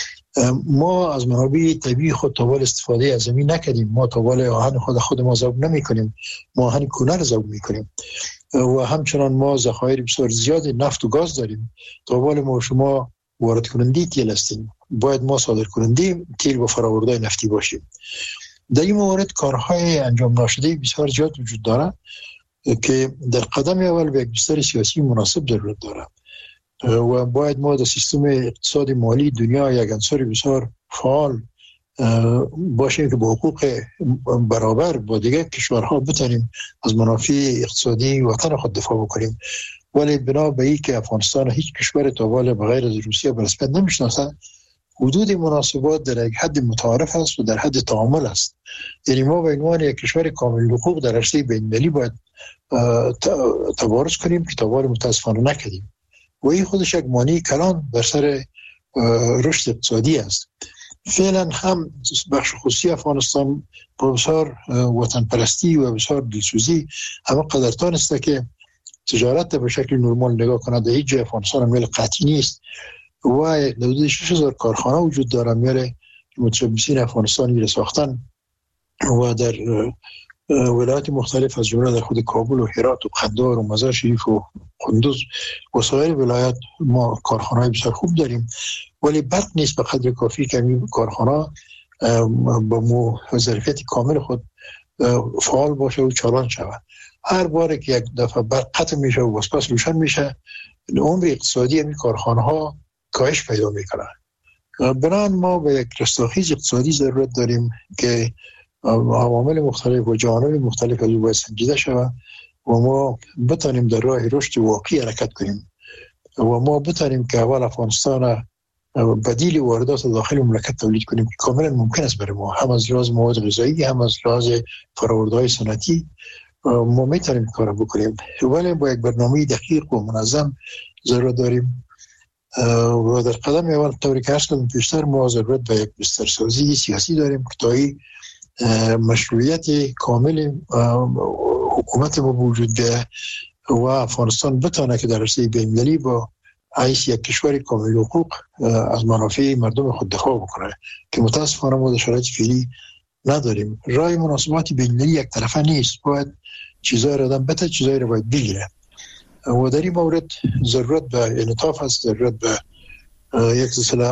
ما از منابع طبیعی خود تاوال استفاده از زمین نکردیم. ما تاوال آهن خود خود ما ذوب نمیکنیم، ما آهن کونه رو ذوب میکنیم و همچنان ما ذخایر بسیار زیاد نفت و گاز داریم. تاوال ما شما وارد کننده تیل هستیم، باید ما صادر کننده تیل و فرآورده نفتی باشیم. در این موارد کارهای انجام نشده بسیار زیاد وجود داره که در قدم اول به یک بستر سیاسی مناسب ضرورت داره و باید ما در سیستم اقتصاد مالی دنیا یک عنصر بسیار فعال باشیم که با حقوق برابر با دیگر کشورها بتونیم از منافع اقتصادی وطن خود دفاع بکنیم. ولی بنا به این که افغانستان هیچ کشور تاوال بغیر از روسیه به رسمیت نمیشناسه، حدود مناسبات در یک حد متعارف است و در حد تعامل است. یعنی ما به عنوان یک کشور کامل حقوق در عرصه بین‌المللی باید تبارز کنیم که تاوال متاسفانه نکردیم و این خودش یک مانع کلان بر سر رشد اقتصادی است. فعلا هم بخش خصوصی افغانستان با بسیار وطن پرستی و بسیار دلسوزی همه قدرتان است که تجارت به شکل نرمال نگاه کنند. در هیچ جای افغانستان میل قطعی نیست و حدود شش هزار کارخانه وجود داره میاره متشبثین افغانستانی را ساختن و در ولایات مختلف از جمله در خود کابل و هرات و قندهار و مزار شریف و قندوز و سایر ولایات ما کارخانه‌های بسیار خوب داریم، ولی بد نیست به قدر کافی که این کارخانه با ظرفیت کامل خود فعال باشه و چالان شود. هر بار که یک دفعه برق قطع میشه و واسپس روشن میشه، عمر اقتصادی این کارخانه ها کاهش پیدا میکنه. بنابراین ما به یک رستاخیز اقتصادی ضرورت داریم که عوامل مختلف و جوانب مختلف از او باید سنجیده شود و ما بتانیم در راه رشد واقعی حرکت کنیم و ما بتانیم که اول افغانستان بدیل واردات داخل مملکت تولید کنیم که کاملا ممکن است برای ما، هم از لحاظ مواد غذایی هم از لحاظ فرآورده‌های صنعتی ما میتونیم کار بکنیم، ولی با یک برنامه دقیق و منظم ضرورت داریم. و در قدم اول طوری که عرض کردم پیشتر ما ضرورت به یک بسترسازی سیاسی داریم که تا مشروعیت کامل حکومت ما وجود بیاید و افغانستان بتانه که در عرصه بین‌المللی با حیث یک کشور کامل حقوق از منافع مردم خود دفاع بکنه که متاسفانه ما در شرایط فعلی نداریم. راه مناسبات بین‌المللی یک طرفه نیست، باید چیزای را آدم بده، چیزای را باید بگیره و در این مورد ضرورت به انعطاف است، ضرورت به یک سلسله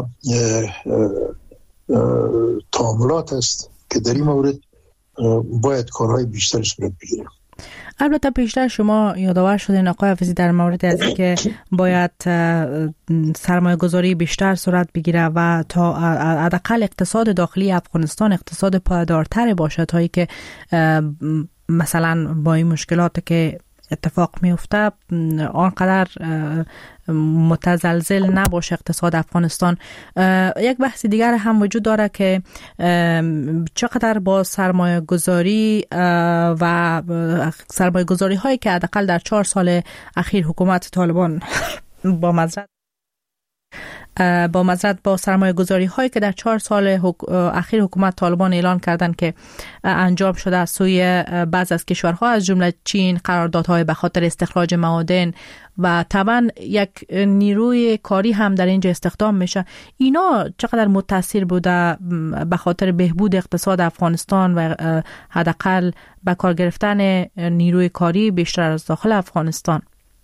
تعاملات است که در این مورد باید کارهای بیشتر صورت بگیره. البته پیشتر شما یادآور شدین آقای حفیظی در مورد از اینکه باید سرمایه گذاری بیشتر صورت بگیره و تا حداقل اقتصاد داخلی افغانستان اقتصاد پایدارتر باشه تا ای که مثلا با این مشکلات که اتفاق میفته آنقدر متزلزل نباشه اقتصاد افغانستان. یک بحث دیگر هم وجود داره که چقدر با سرمایه گذاری و سرمایه گذاری هایی که حداقل در چهار سال اخیر حکومت طالبان با مزرعت با مزرعت با سرمایه گذاری هایی که در چهار سال حک... اخیر حکومت طالبان اعلان کردن که انجام شده از سوی بعض از کشورها از جمله چین، قراردادهای به خاطر استخراج معادن و طبعا یک نیروی کاری هم در اینجا استخدام میشه، اینا چقدر متاثر بوده به خاطر بهبود اقتصاد افغانستان و حداقل به کار گرفتن نیروی کاری بیشتر از داخل افغانستان؟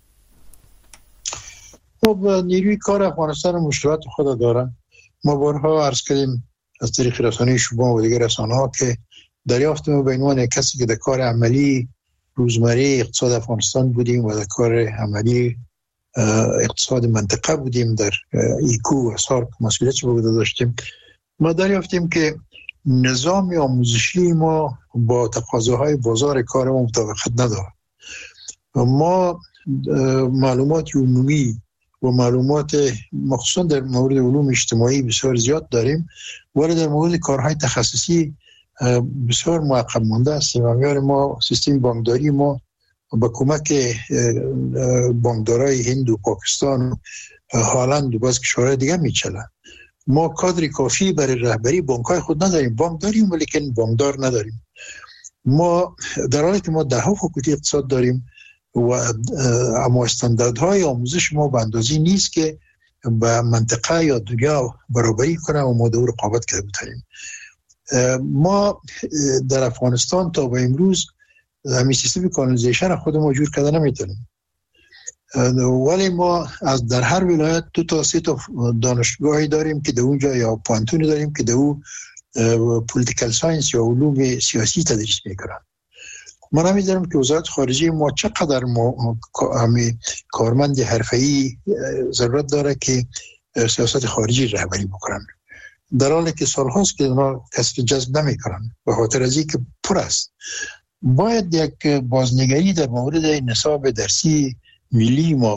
خب نیروی کار افغانستان مشکلات خود داره. ما بارها عرض کردیم از طریق رسانه شما و دیگر رسانه ها که دریافت ما به عنوان کسی که در کار عملی روزمره اقتصاد افغانستان بودیم و در کار عملی اقتصاد منطقه بودیم، در ایکو و سارک مسئولیت بوده داشتیم، ما دریافتیم که نظام آموزشی ما با تقاضاهای بازار کار ما مطابقت نداره. ما معلومات عمومی و معلومات مخصوصا در مورد علوم اجتماعی بسیار زیاد داریم، ولی در مورد کارهای تخصصی بسیار معقب مانده است. و ما سیستم بانکداری ما با کمک بانکدارای هند و پاکستان و هالند و باز کشورهای دیگه میچله. ما کادر کافی برای رهبری بانک‌های خود نداریم. بانک داریم ولی بانکدار نداریم. ما در حالی که ما ده ها فاکولته اقتصاد داریم و اما استانداردهای آموزش ما به اندازه نیست که به منطقه یا دنیا برابری کنه و ما دور رقابت کرده بتونیم. ما در افغانستان تا به امروز همین سیستم کانالیزیشن خود ما جور کرده نمیتونیم، ولی ما از در هر ولایت دو تا سه تا دانشگاهی داریم که در اونجا یا پوانتونی داریم که در او پولیتیکال ساینس یا علوم سیاسی تدریس میکنن. من نمیدونم که وزارت خارجه ما چقدر ما همی کارمند حرفه‌ای ضرورت داره که سیاست خارجی رهبری بکنن، در حالی که سال‌هاست که اونا کسی جذب نمیکنن به خاطر از اینکه پر است. باید یک بازنگری در مورد نصاب درسی ملی ما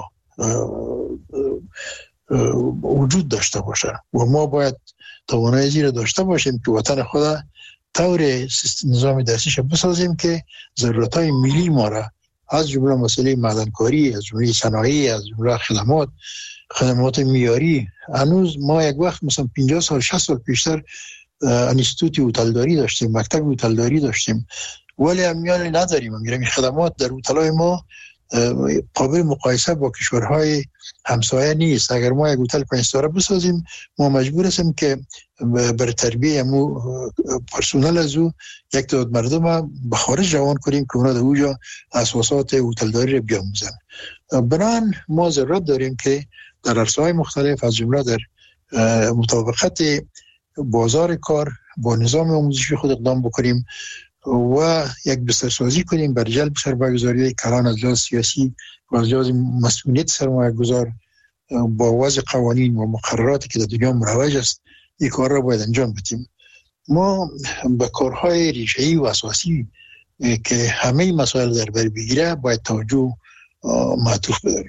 وجود داشته باشه و ما باید توانایی زیر داشته باشیم که وطن خود طور نظام درسیش بسازیم که ضرورت‌های ملی ما را از جمله مسئله معدنکاری، از جمله صنایع، از جمله خدمات خدمات معیاری. هنوز ما یک وقت مثلا پنجاه سال شصت سال پیشتر انستیتوت هتلداری داشتیم، مکتب هتلداری داشتیم، ولی همیان نداریم. میرم این خدمات در هتل‌های ما قابل مقایسه با کشورهای همسایه نیست. اگر ما یک هتل پنج ستاره بسازیم، ما مجبور هستیم که بر تربیه مو پرسونل از او یک تعداد مردم به خارج روان کنیم که اونا در اونجا اساسات هتلداری را بیاموزن. بنابراین ما ضرورت داریم که در عرصه‌های مختلف از جمله در مطابقت بازار کار با نظام آموزشی خود اقدام بکنیم و یک بسترسازی کنیم بر جلب سرمایه‌گذاری کلان از لحاظ سیاسی و از لحاظ مسئولیت سرمایه‌گذار با وضع قوانین و مقرراتی که در دنیا مروج است این کار را باید انجام بدیم. ما به کارهای ریشه‌ای و اساسی که همه مسائل در بر بگیره باید توجه معطوف بداریم.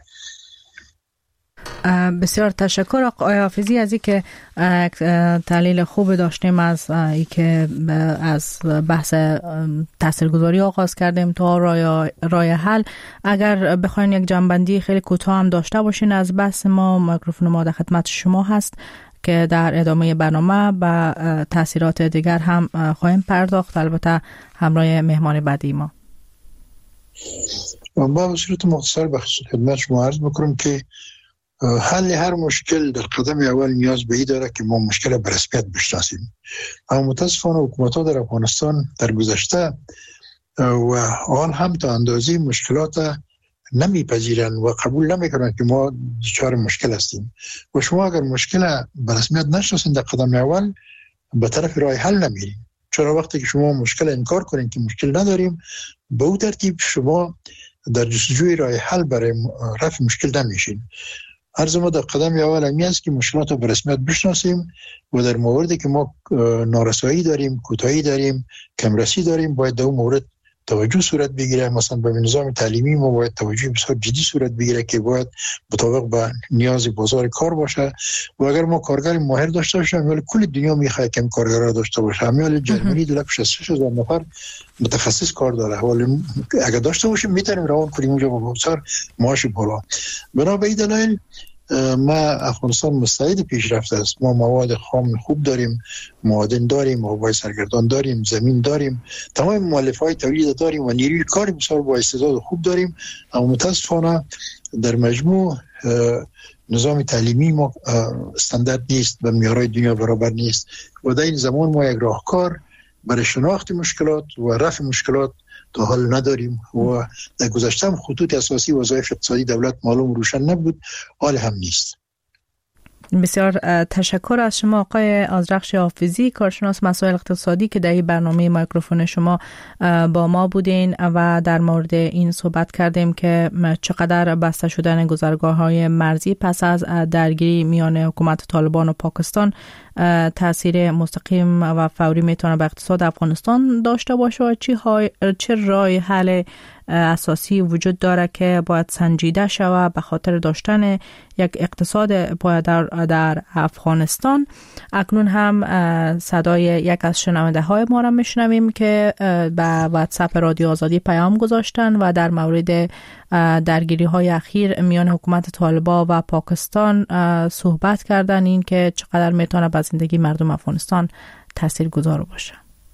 بسیار تشکر آقای حافظی از اینکه تحلیل خوب داشتیم از اینکه از بحث تاثیرگذاری آغاز کردیم تا رای رای حل. اگر بخواین یک جنبندی خیلی کوتاه هم داشته باشین از بحث ما، میکروفون ما در خدمت شما هست که در ادامه برنامه به تاثیرات دیگر هم خواهیم پرداخت، البته همراه مهمان بعدی ما. ما به صورت مختصر به خدمت شما عرض می‌کنم که حل هر مشکل در قدم اول نیاز به این داره که ما مشکل به رسمیت بشناسیم. اما متاسفانه حکومت‌ها در افغانستان در گذشته و آن هم تا اندازه مشکلات نمیپذیرن و قبول نمیکنن که ما دچار مشکل هستیم و شما اگر مشکل به رسمیت نشناسید در قدم اول به طرف راه حل نمیرید. چرا وقتی که شما مشکل انکار کنید که مشکل نداریم، به اون ترتیب شما در جستجوی راه حل برای رفع مشکل نمیشین. عرض ما در قدم اول همی است که مشکلات رو به رسمیت بشناسیم و در موردی که ما نارسایی داریم، کوتاهی داریم، کمرسی داریم، باید در اون مورد توجه صورت بگیره. مثلا به نظام تعلیمی ما باید توجه بسیار جدی صورت بگیره که باید مطابق به نیاز بازار کار باشه و اگر ما کارگر ماهر داشته باشیم، ولی کل دنیا میخواد که کارگرا داشته باشه. همین جرمنی دو لک و شصت و شش هزار نفر متخصص کار داره، ولی اگر داشته باشیم میتونیم روان کنیم اونجا با بسیار معاش بالا. بنا به این دلایل ما افغانستان مستعد پیشرفت است. ما مواد خام خوب داریم، معادن داریم، آبای سرگردان داریم، زمین داریم، تمام مؤلفه‌های تولید داریم و نیروی کار بسیار با استعداد خوب داریم. اما متاسفانه در مجموع نظام تعلیمی ما استاندارد نیست، به معیارهای دنیا برابر نیست و در این زمان ما یک راهکار برای شناخت مشکلات و رفع مشکلات تا حال نداریم و در گذشته هم خطوط اساسی وظایف اقتصادی دولت معلوم روشن نبود، حال هم نیست. بسیار تشکر از شما آقای آذرخش حافظی، کارشناس مسائل اقتصادی که در این برنامه میکروفون شما با ما بودین و در مورد این صحبت کردیم که چقدر بسته شدن گذرگاه‌های مرزی پس از درگیری میان حکومت طالبان و پاکستان تاثیر مستقیم و فوری میتونه به اقتصاد افغانستان داشته باشه و چه راه حل اساسی وجود داره که باید سنجیده شود به خاطر داشتن یک اقتصاد پایدار در افغانستان. اکنون هم صدای یک از شنونده های ما را میشنویم که به واتساپ رادیو آزادی پیام گذاشتن و در مورد درگیری های اخیر میان حکومت طالبان و پاکستان صحبت کردن، این که چقدر میتونه به زندگی مردم افغانستان تأثیر گذار باشه.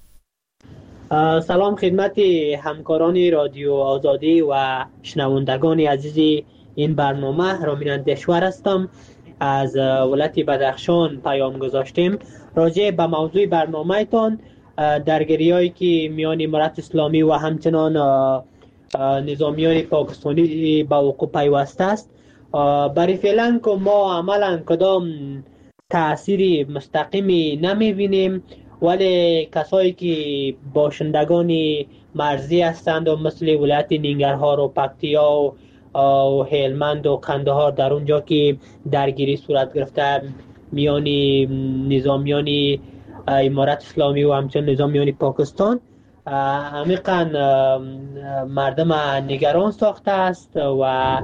سلام خدمت همکاران رادیو آزادی و شنوندگان عزیز این برنامه. رامین اندیشور هستم، از ولایت بدخشان پیام گذاشتیم راجع به موضوع برنامه تان، درگیری‌هایی که میان امارت اسلامی و همچنان نظامیان پاکستانی به وقوع پیوسته است. برای فعلا که ما عملا کدام تأثیری مستقیمی نمی‌بینیم، ولی کسایی که باشندگان مرزی هستند و مثل ولایت ننگرهار و پکتیا و, و هلمند و قندهار در اونجا که درگیری صورت گرفته میان نظامیان امارت اسلامی و همچنین نظامیان پاکستان، عمیقاً مردم نگران ساخته است و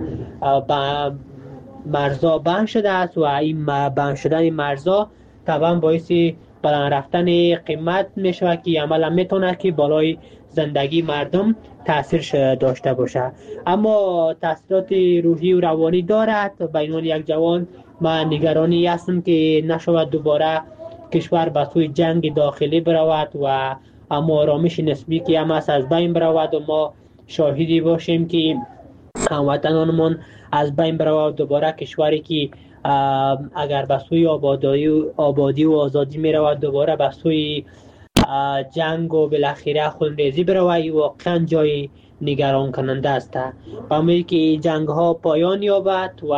مرزا بند شده است و این بند شدن مرزا طبعا باعث بلند رفتن قیمت میشه که عملا میتونه که بالای زندگی مردم تاثیر داشته باشه. اما تاثیرات روحی و روانی دارد. به عنوان یک جوان من نگرانی هستم که نشود دوباره کشور به سوی جنگ داخلی برود و اما آرامش نسبی که هم از بین برود و ما شاهدی باشیم که هموطنانمون از بین برود. دوباره کشوری که اگر به سوی آبادی آبادی و آزادی می رود، دوباره به سوی جنگ و بالاخره خونریزی برود، واقعا جای نگران کننده است. با امید که جنگ ها پایان یابد و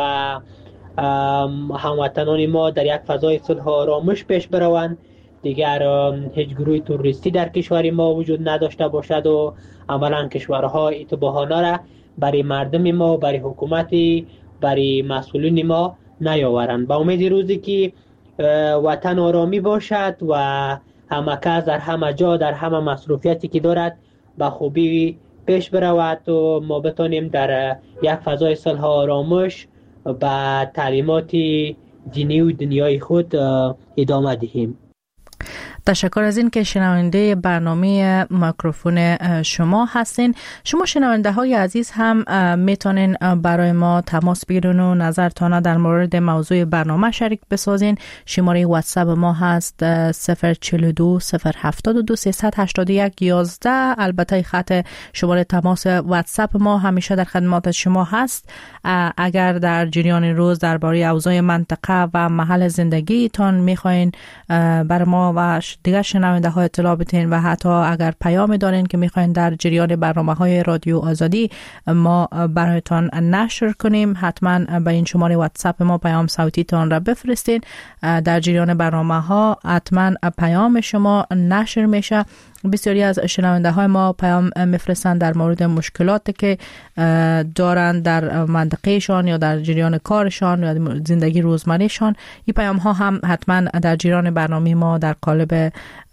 هموطنان ما در یک فضای صلح و آرامش پیش بروند، دیگر هیچ گروه تروریستی در کشور ما وجود نداشته باشد و عملا کشورها ایت بهانه را برای مردم ما، برای حکومت، برای مسئولین ما نیاورند. با امید روزی که وطن آرامی باشد و همه کس در همه جا در همه مصروفیتی که دارد به خوبی پیش برود و ما بتانیم در یک فضای صلح و آرامش به تعلیمات دینی و دنیای خود ادامه دهیم. تشکر از این که شنونده برنامه میکروفون شما هستین. شما شنونده های عزیز هم میتونین برای ما تماس بگیرین و نظرتان در مورد موضوع برنامه شریک بسازین. شماره واتساپ ما هست صفر چهل و دو صفر هفتاد و دو سیصد و هشتاد و یک یازده. البته خط شماره تماس واتساپ ما همیشه در خدمات شما هست. اگر در جریان روز درباره اوضاع منطقه و محل زندگی تان میخواین بر ما و دیگر شنونده ها اطلاع بدین و حتی اگر پیام دارین که میخواین در جریان برنامه های رادیو آزادی ما برایتان نشر کنیم، حتما به این شماره واتساپ ما پیام صوتی تان را بفرستین. در جریان برنامه ها حتما پیام شما نشر میشه. بسیاری از شنونده های ما پیام میفرستند در مورد مشکلاتی که دارند در منطقهشان یا در جریان کارشان یا زندگی روزمرهشان. این پیام ها هم حتما در جریان برنامه ما در قالب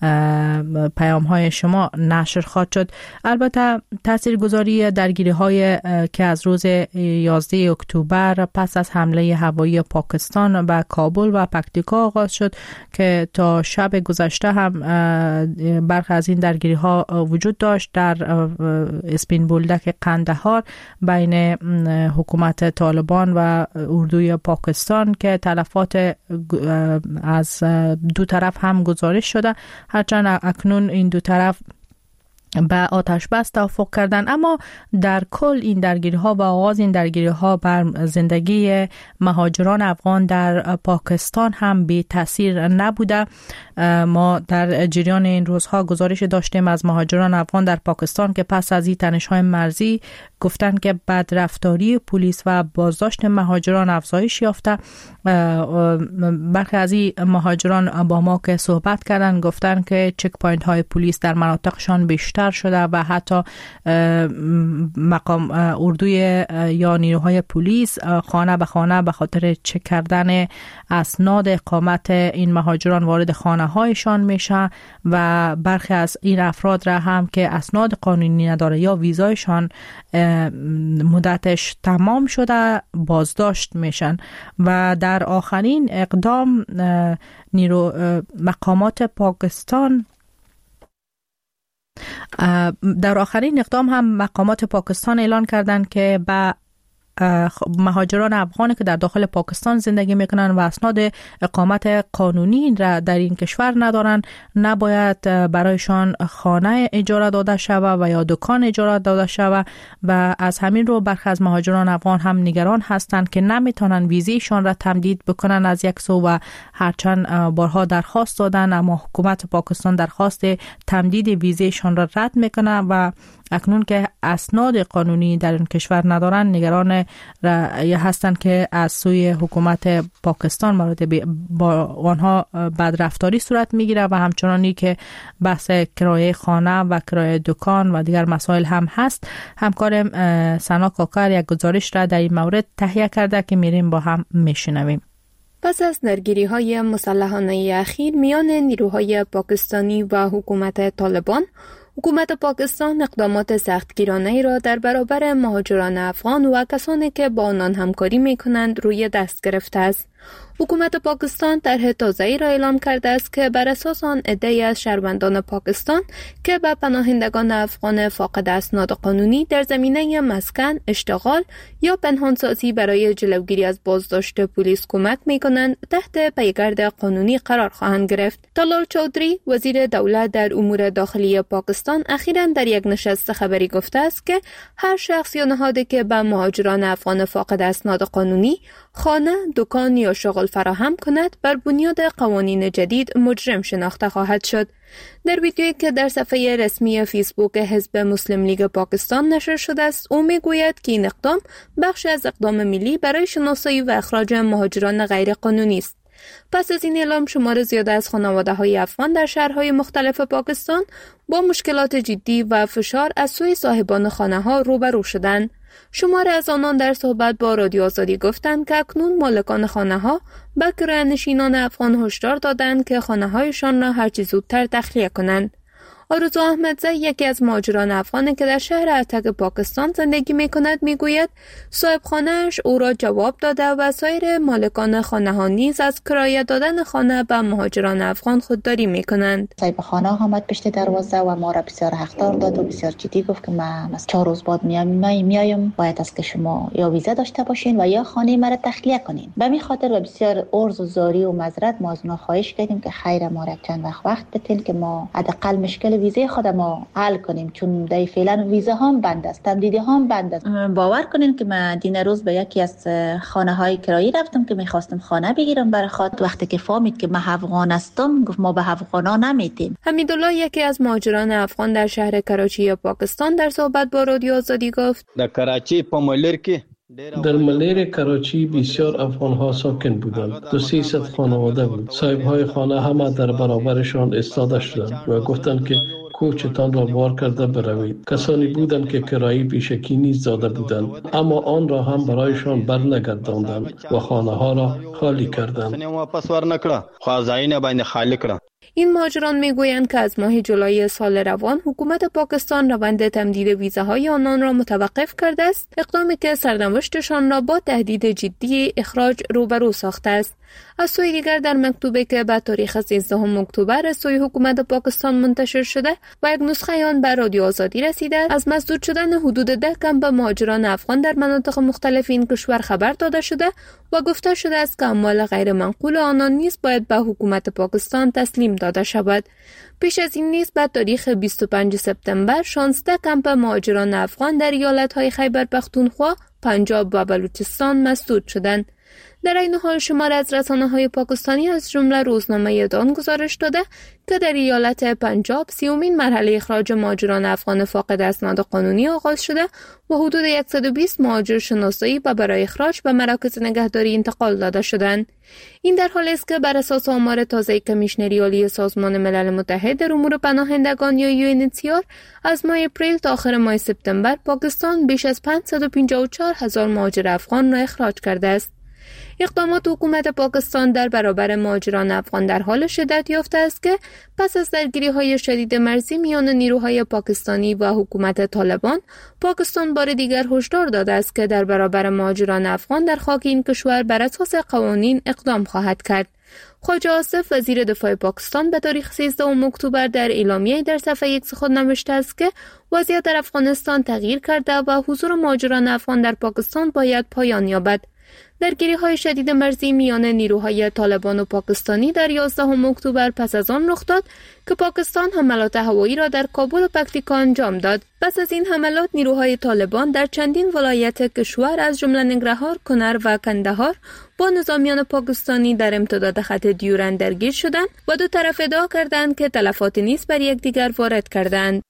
پیام های شما نشر خواهد شد. البته تاثیرگذاری درگیری های که از روز یازده اکتبر پس از حمله هوایی پاکستان به کابل و پکتیکا آغاز شد که تا شب گذشته هم برخی از این درگیری ها وجود داشت در اسپین بولدک قندهار بین حکومت طالبان و اردوی پاکستان که تلفات از دو طرف هم گزارش شده، هرچند اکنون این دو طرف به آتش بس توافق کردن. اما در کل این درگیری ها و آغاز این درگیری ها بر زندگی مهاجران افغان در پاکستان هم بی تاثیر نبوده. ما در جریان این روزها گزارش داشتیم از مهاجران افغان در پاکستان که پس از این تنش های مرزی گفتند که بدرفتاری پلیس و بازداشت مهاجران افزایش یافته. برخی از این مهاجران با ما که صحبت کردن گفتند که چک پوینت های پلیس در مناطقشان بیشتر شده و حتی مقام اردوی یا نیروهای پلیس خانه به خانه به خاطر چک کردن اسناد اقامت این مهاجران وارد خانه هایشان میشه و برخی از این افراد را هم که اسناد قانونی نداره یا ویزایشان مدتش تمام شده بازداشت میشن. و در آخرین اقدام نیرو مقامات پاکستان در آخرین اقدام هم مقامات پاکستان اعلان کردند که به مهاجران افغانی که در داخل پاکستان زندگی میکنن و اسناد اقامت قانونی را در این کشور ندارن نباید برایشان خانه اجاره داده شود و یا دکان اجاره داده شود. و از همین رو برخی از مهاجران افغان هم نگران هستند که نمیتونن ویزیشان را تمدید بکنن از یک سو و هرچند بارها درخواست دادن اما حکومت پاکستان درخواست تمدید ویزیشان را رد میکنه و اکنون که اسناد قانونی در این کشور ندارن نگران هستند که از سوی حکومت پاکستان مورد با آنها بدرفتاری صورت میگیره و همچنانی که بحث کرایه خانه و کرایه دکان و دیگر مسائل هم هست. همکارم سنا کاکر یک گزارش را در این مورد تهیه کرده که میریم با هم میشنویم. پس از درگیری های مسلحانه اخیر میان نیروهای پاکستانی و حکومت طالبان، حکومت پاکستان اقدامات سختگیرانه‌ای را در برابر مهاجران افغان و کسانی که با آنان همکاری می‌کنند روی دست گرفته است. حکومت پاکستان طرح تازه‌ای را اعلام کرده است که بر اساس آن عده‌ای از شهروندان پاکستان که به پناهندگان افغان فاقد اسناد قانونی در زمینه مسکن، اشتغال یا پنهانسازی برای جلوگیری از بازداشت پلیس کمک می‌کنند تحت پیگرد قانونی قرار خواهند گرفت. طلال چودری وزیر دولت در امور داخلی پاکستان اخیراً در یک نشست خبری گفته است که هر شخص یا نهادی که به مهاجران افغان فاقد اسناد قانونی خانه، دکان یا شغل فراهم کند بر بنیاد قوانین جدید مجرم شناخته خواهد شد. در ویدیویی که در صفحه رسمی فیسبوک حزب مسلم لیگ پاکستان نشر شده است، او میگوید که این اقدام بخش از اقدام ملی برای شناسایی و اخراج مهاجران غیر قانونی است. پس از این اعلام شمار زیاده از خانواده‌های افغان در شهرهای مختلف پاکستان با مشکلات جدی و فشار از سوی صاحبان خانه‌ها روبرو شدند. شمار از آنان در صحبت با رادیو آزادی گفتند که اکنون مالکان خانه‌ها به کره‌نشینان افغان هشدار دادند که خانه‌هایشان را هرچه زودتر تخلیه کنند. آرزو احمدزی یکی از مهاجران افغانی که در شهر اتک پاکستان زندگی می‌کند میگوید صاحب خانه‌اش او را جواب داده و سایر مالکان خانه‌ها نیز از کرایه دادن خانه به مهاجران افغان خودداری می‌کنند. صاحب خانه آمد پشت دروازه و ما را بسیار هشدار داد و بسیار جدی گفت که من از چهار روز بعد میام میایم باید است که شما یا ویزا داشته باشین و یا خانه مرا تخلیه کنین. به همین خاطر و بسیار عرض و زاری و معذرت ما از اونها خواهش کردیم که خیر ما را چند وقت وقت بدین که ما حداقل مشکل ویزای خود ما حل کنیم، چون دای فعلا ویزا هم بند است، تمدیدی هم بند است. باور کنین که من دین روز به یکی از خانه های کرایی رفتم که میخواستم خانه بگیرم برای خود. وقتی که فهمید که من افغان هستم گفت ما به افغانا نمیدیم. حمیدالله یکی از مهاجران افغان در شهر کراچی پاکستان در صحبت با رادیو آزادی گفت در کراچی په ملیر کې در ملیر کراچی بسیار افغان ها ساکن بودند. دو سیصد خانواده بود. صاحب های خانه همه در برابرشان ایستاده شدند و گفتند که کوچتان را بار کرده بروید. کسانی بودند که کرایی پیشکی نیز داده بودند، اما آن را هم برایشان برنگرداندند و خانه ها را خالی کردند. این مهاجران میگویند که از ماه جولای سال روان حکومت پاکستان روند تمدید ویزاهای آنان را متوقف کرده است، اقدامی که سرنوشتشان را با تهدید جدی اخراج روبرو ساخته است. از سوی دیگر در مکتوبی که به تاریخ سیزدهم اکتبر از سوی حکومت پاکستان منتشر شده و یک نسخه آن به رادیو آزادی رسیده، از مسدود شدن حدود ده کمپ مهاجران افغان در مناطق مختلف این کشور خبر داده شده و گفته شده است که اموال غیر منقول آنان نیز باید به حکومت پاکستان تسلیم داده شود. پیش از این نیز به تاریخ بیست و پنجم سپتامبر شانزده کمپ مهاجران افغان در ایالت‌های خیبر پختونخوا، پنجاب و بلوچستان مسدود شدند. در این حال شمار از رسانه‌های پاکستانی از جمله روزنامه دان گزارش داده که در ایالت پنجاب سیومین مرحله اخراج مهاجران افغان فاقد اسناد قانونی آغاز شده و حدود صد و بیست مهاجر شناسایی و برای اخراج به مراکز نگهداری انتقال داده شدند. این در حالی است که بر اساس آمار تازه کمیشنری عالی سازمان ملل متحد در امور پناهندگان یا یو ان اچ سی آر از ماه اپریل تا آخر ماه سپتامبر پاکستان بیش از پانصد و پنجاه و چهار هزار مهاجر افغان را اخراج کرده است. اقدامات حکومت پاکستان در برابر مهاجران افغان در حال شدت یافته است که پس از درگیری‌های شدید مرزی میان نیروهای پاکستانی و حکومت طالبان، پاکستان بار دیگر هشدار داده است که در برابر مهاجران افغان در خاک این کشور بر اساس قوانین اقدام خواهد کرد. خواجه آصف وزیر دفاع پاکستان به تاریخ سیزدهم اکتبر در اعلامیه در صفحه ایکس خود نوشته است که وضعیت در افغانستان تغییر کرده و حضور مهاجران افغان در پاکستان باید پایان یابد. درگیری‌های شدید مرزی میان نیروهای طالبان و پاکستانی در یازدهم اکتبر پس از آن رخ داد که پاکستان حملات هوایی را در کابل و پکتیکا انجام داد. پس از این حملات نیروهای طالبان در چندین ولایت کشور از جمله ننگرهار، کنر و کندهار با نظامیان پاکستانی در امتداد خط دیورند درگیر شدند و دو طرف ادعا کردند که تلفات نیز بر یکدیگر وارد کردند.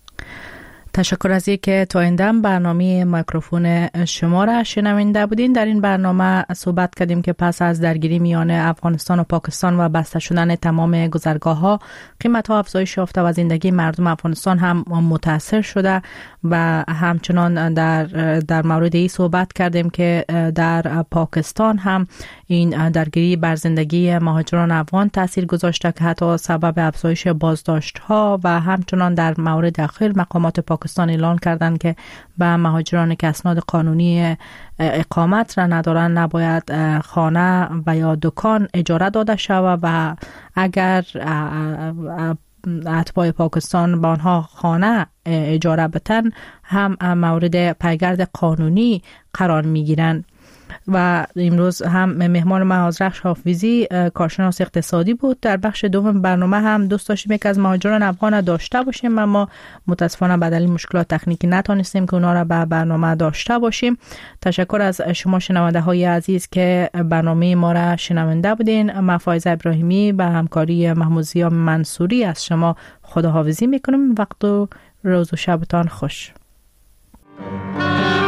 تشکر از اینکه تا این دم برنامه میکروفون شما را شنونده بودین. در این برنامه صحبت کردیم که پس از درگیری میان افغانستان و پاکستان و بسته شدن تمام گذرگاه ها، قیمت ها افزایش یافته و زندگی مردم افغانستان هم متاثر شده و همچنان در در مورد این صحبت کردیم که در پاکستان هم این درگیری بر زندگی مهاجران افغان تاثیر گذاشته که حتی سبب افزایش بازداشت‌ها و همچنان در مورد داخل مقامات پاکستان اعلان کردند که به مهاجران که اسناد قانونی اقامت را ندارن نباید خانه و یا دکان اجاره داده شود و اگر اتباع پاکستان به آنها خانه اجاره بتن هم مورد پیگرد قانونی قرار می گیرند. و امروز هم مهمان ما آذرخش حافظی کارشناس اقتصادی بود. در بخش دوم برنامه هم دوست داشتیم یک از مهاجران افغان داشته باشیم، اما متاسفانه به دلیل مشکلات تکنیکی نتونستیم که اونا را به برنامه داشته باشیم. تشکر از شما شنونده های عزیز که برنامه ما را شنونده بودین. من فایزه ابراهیمی به همکاری محمود ضیا منصوری از شما خداحافظی میکنم. وقت و روز و شبتان خوش.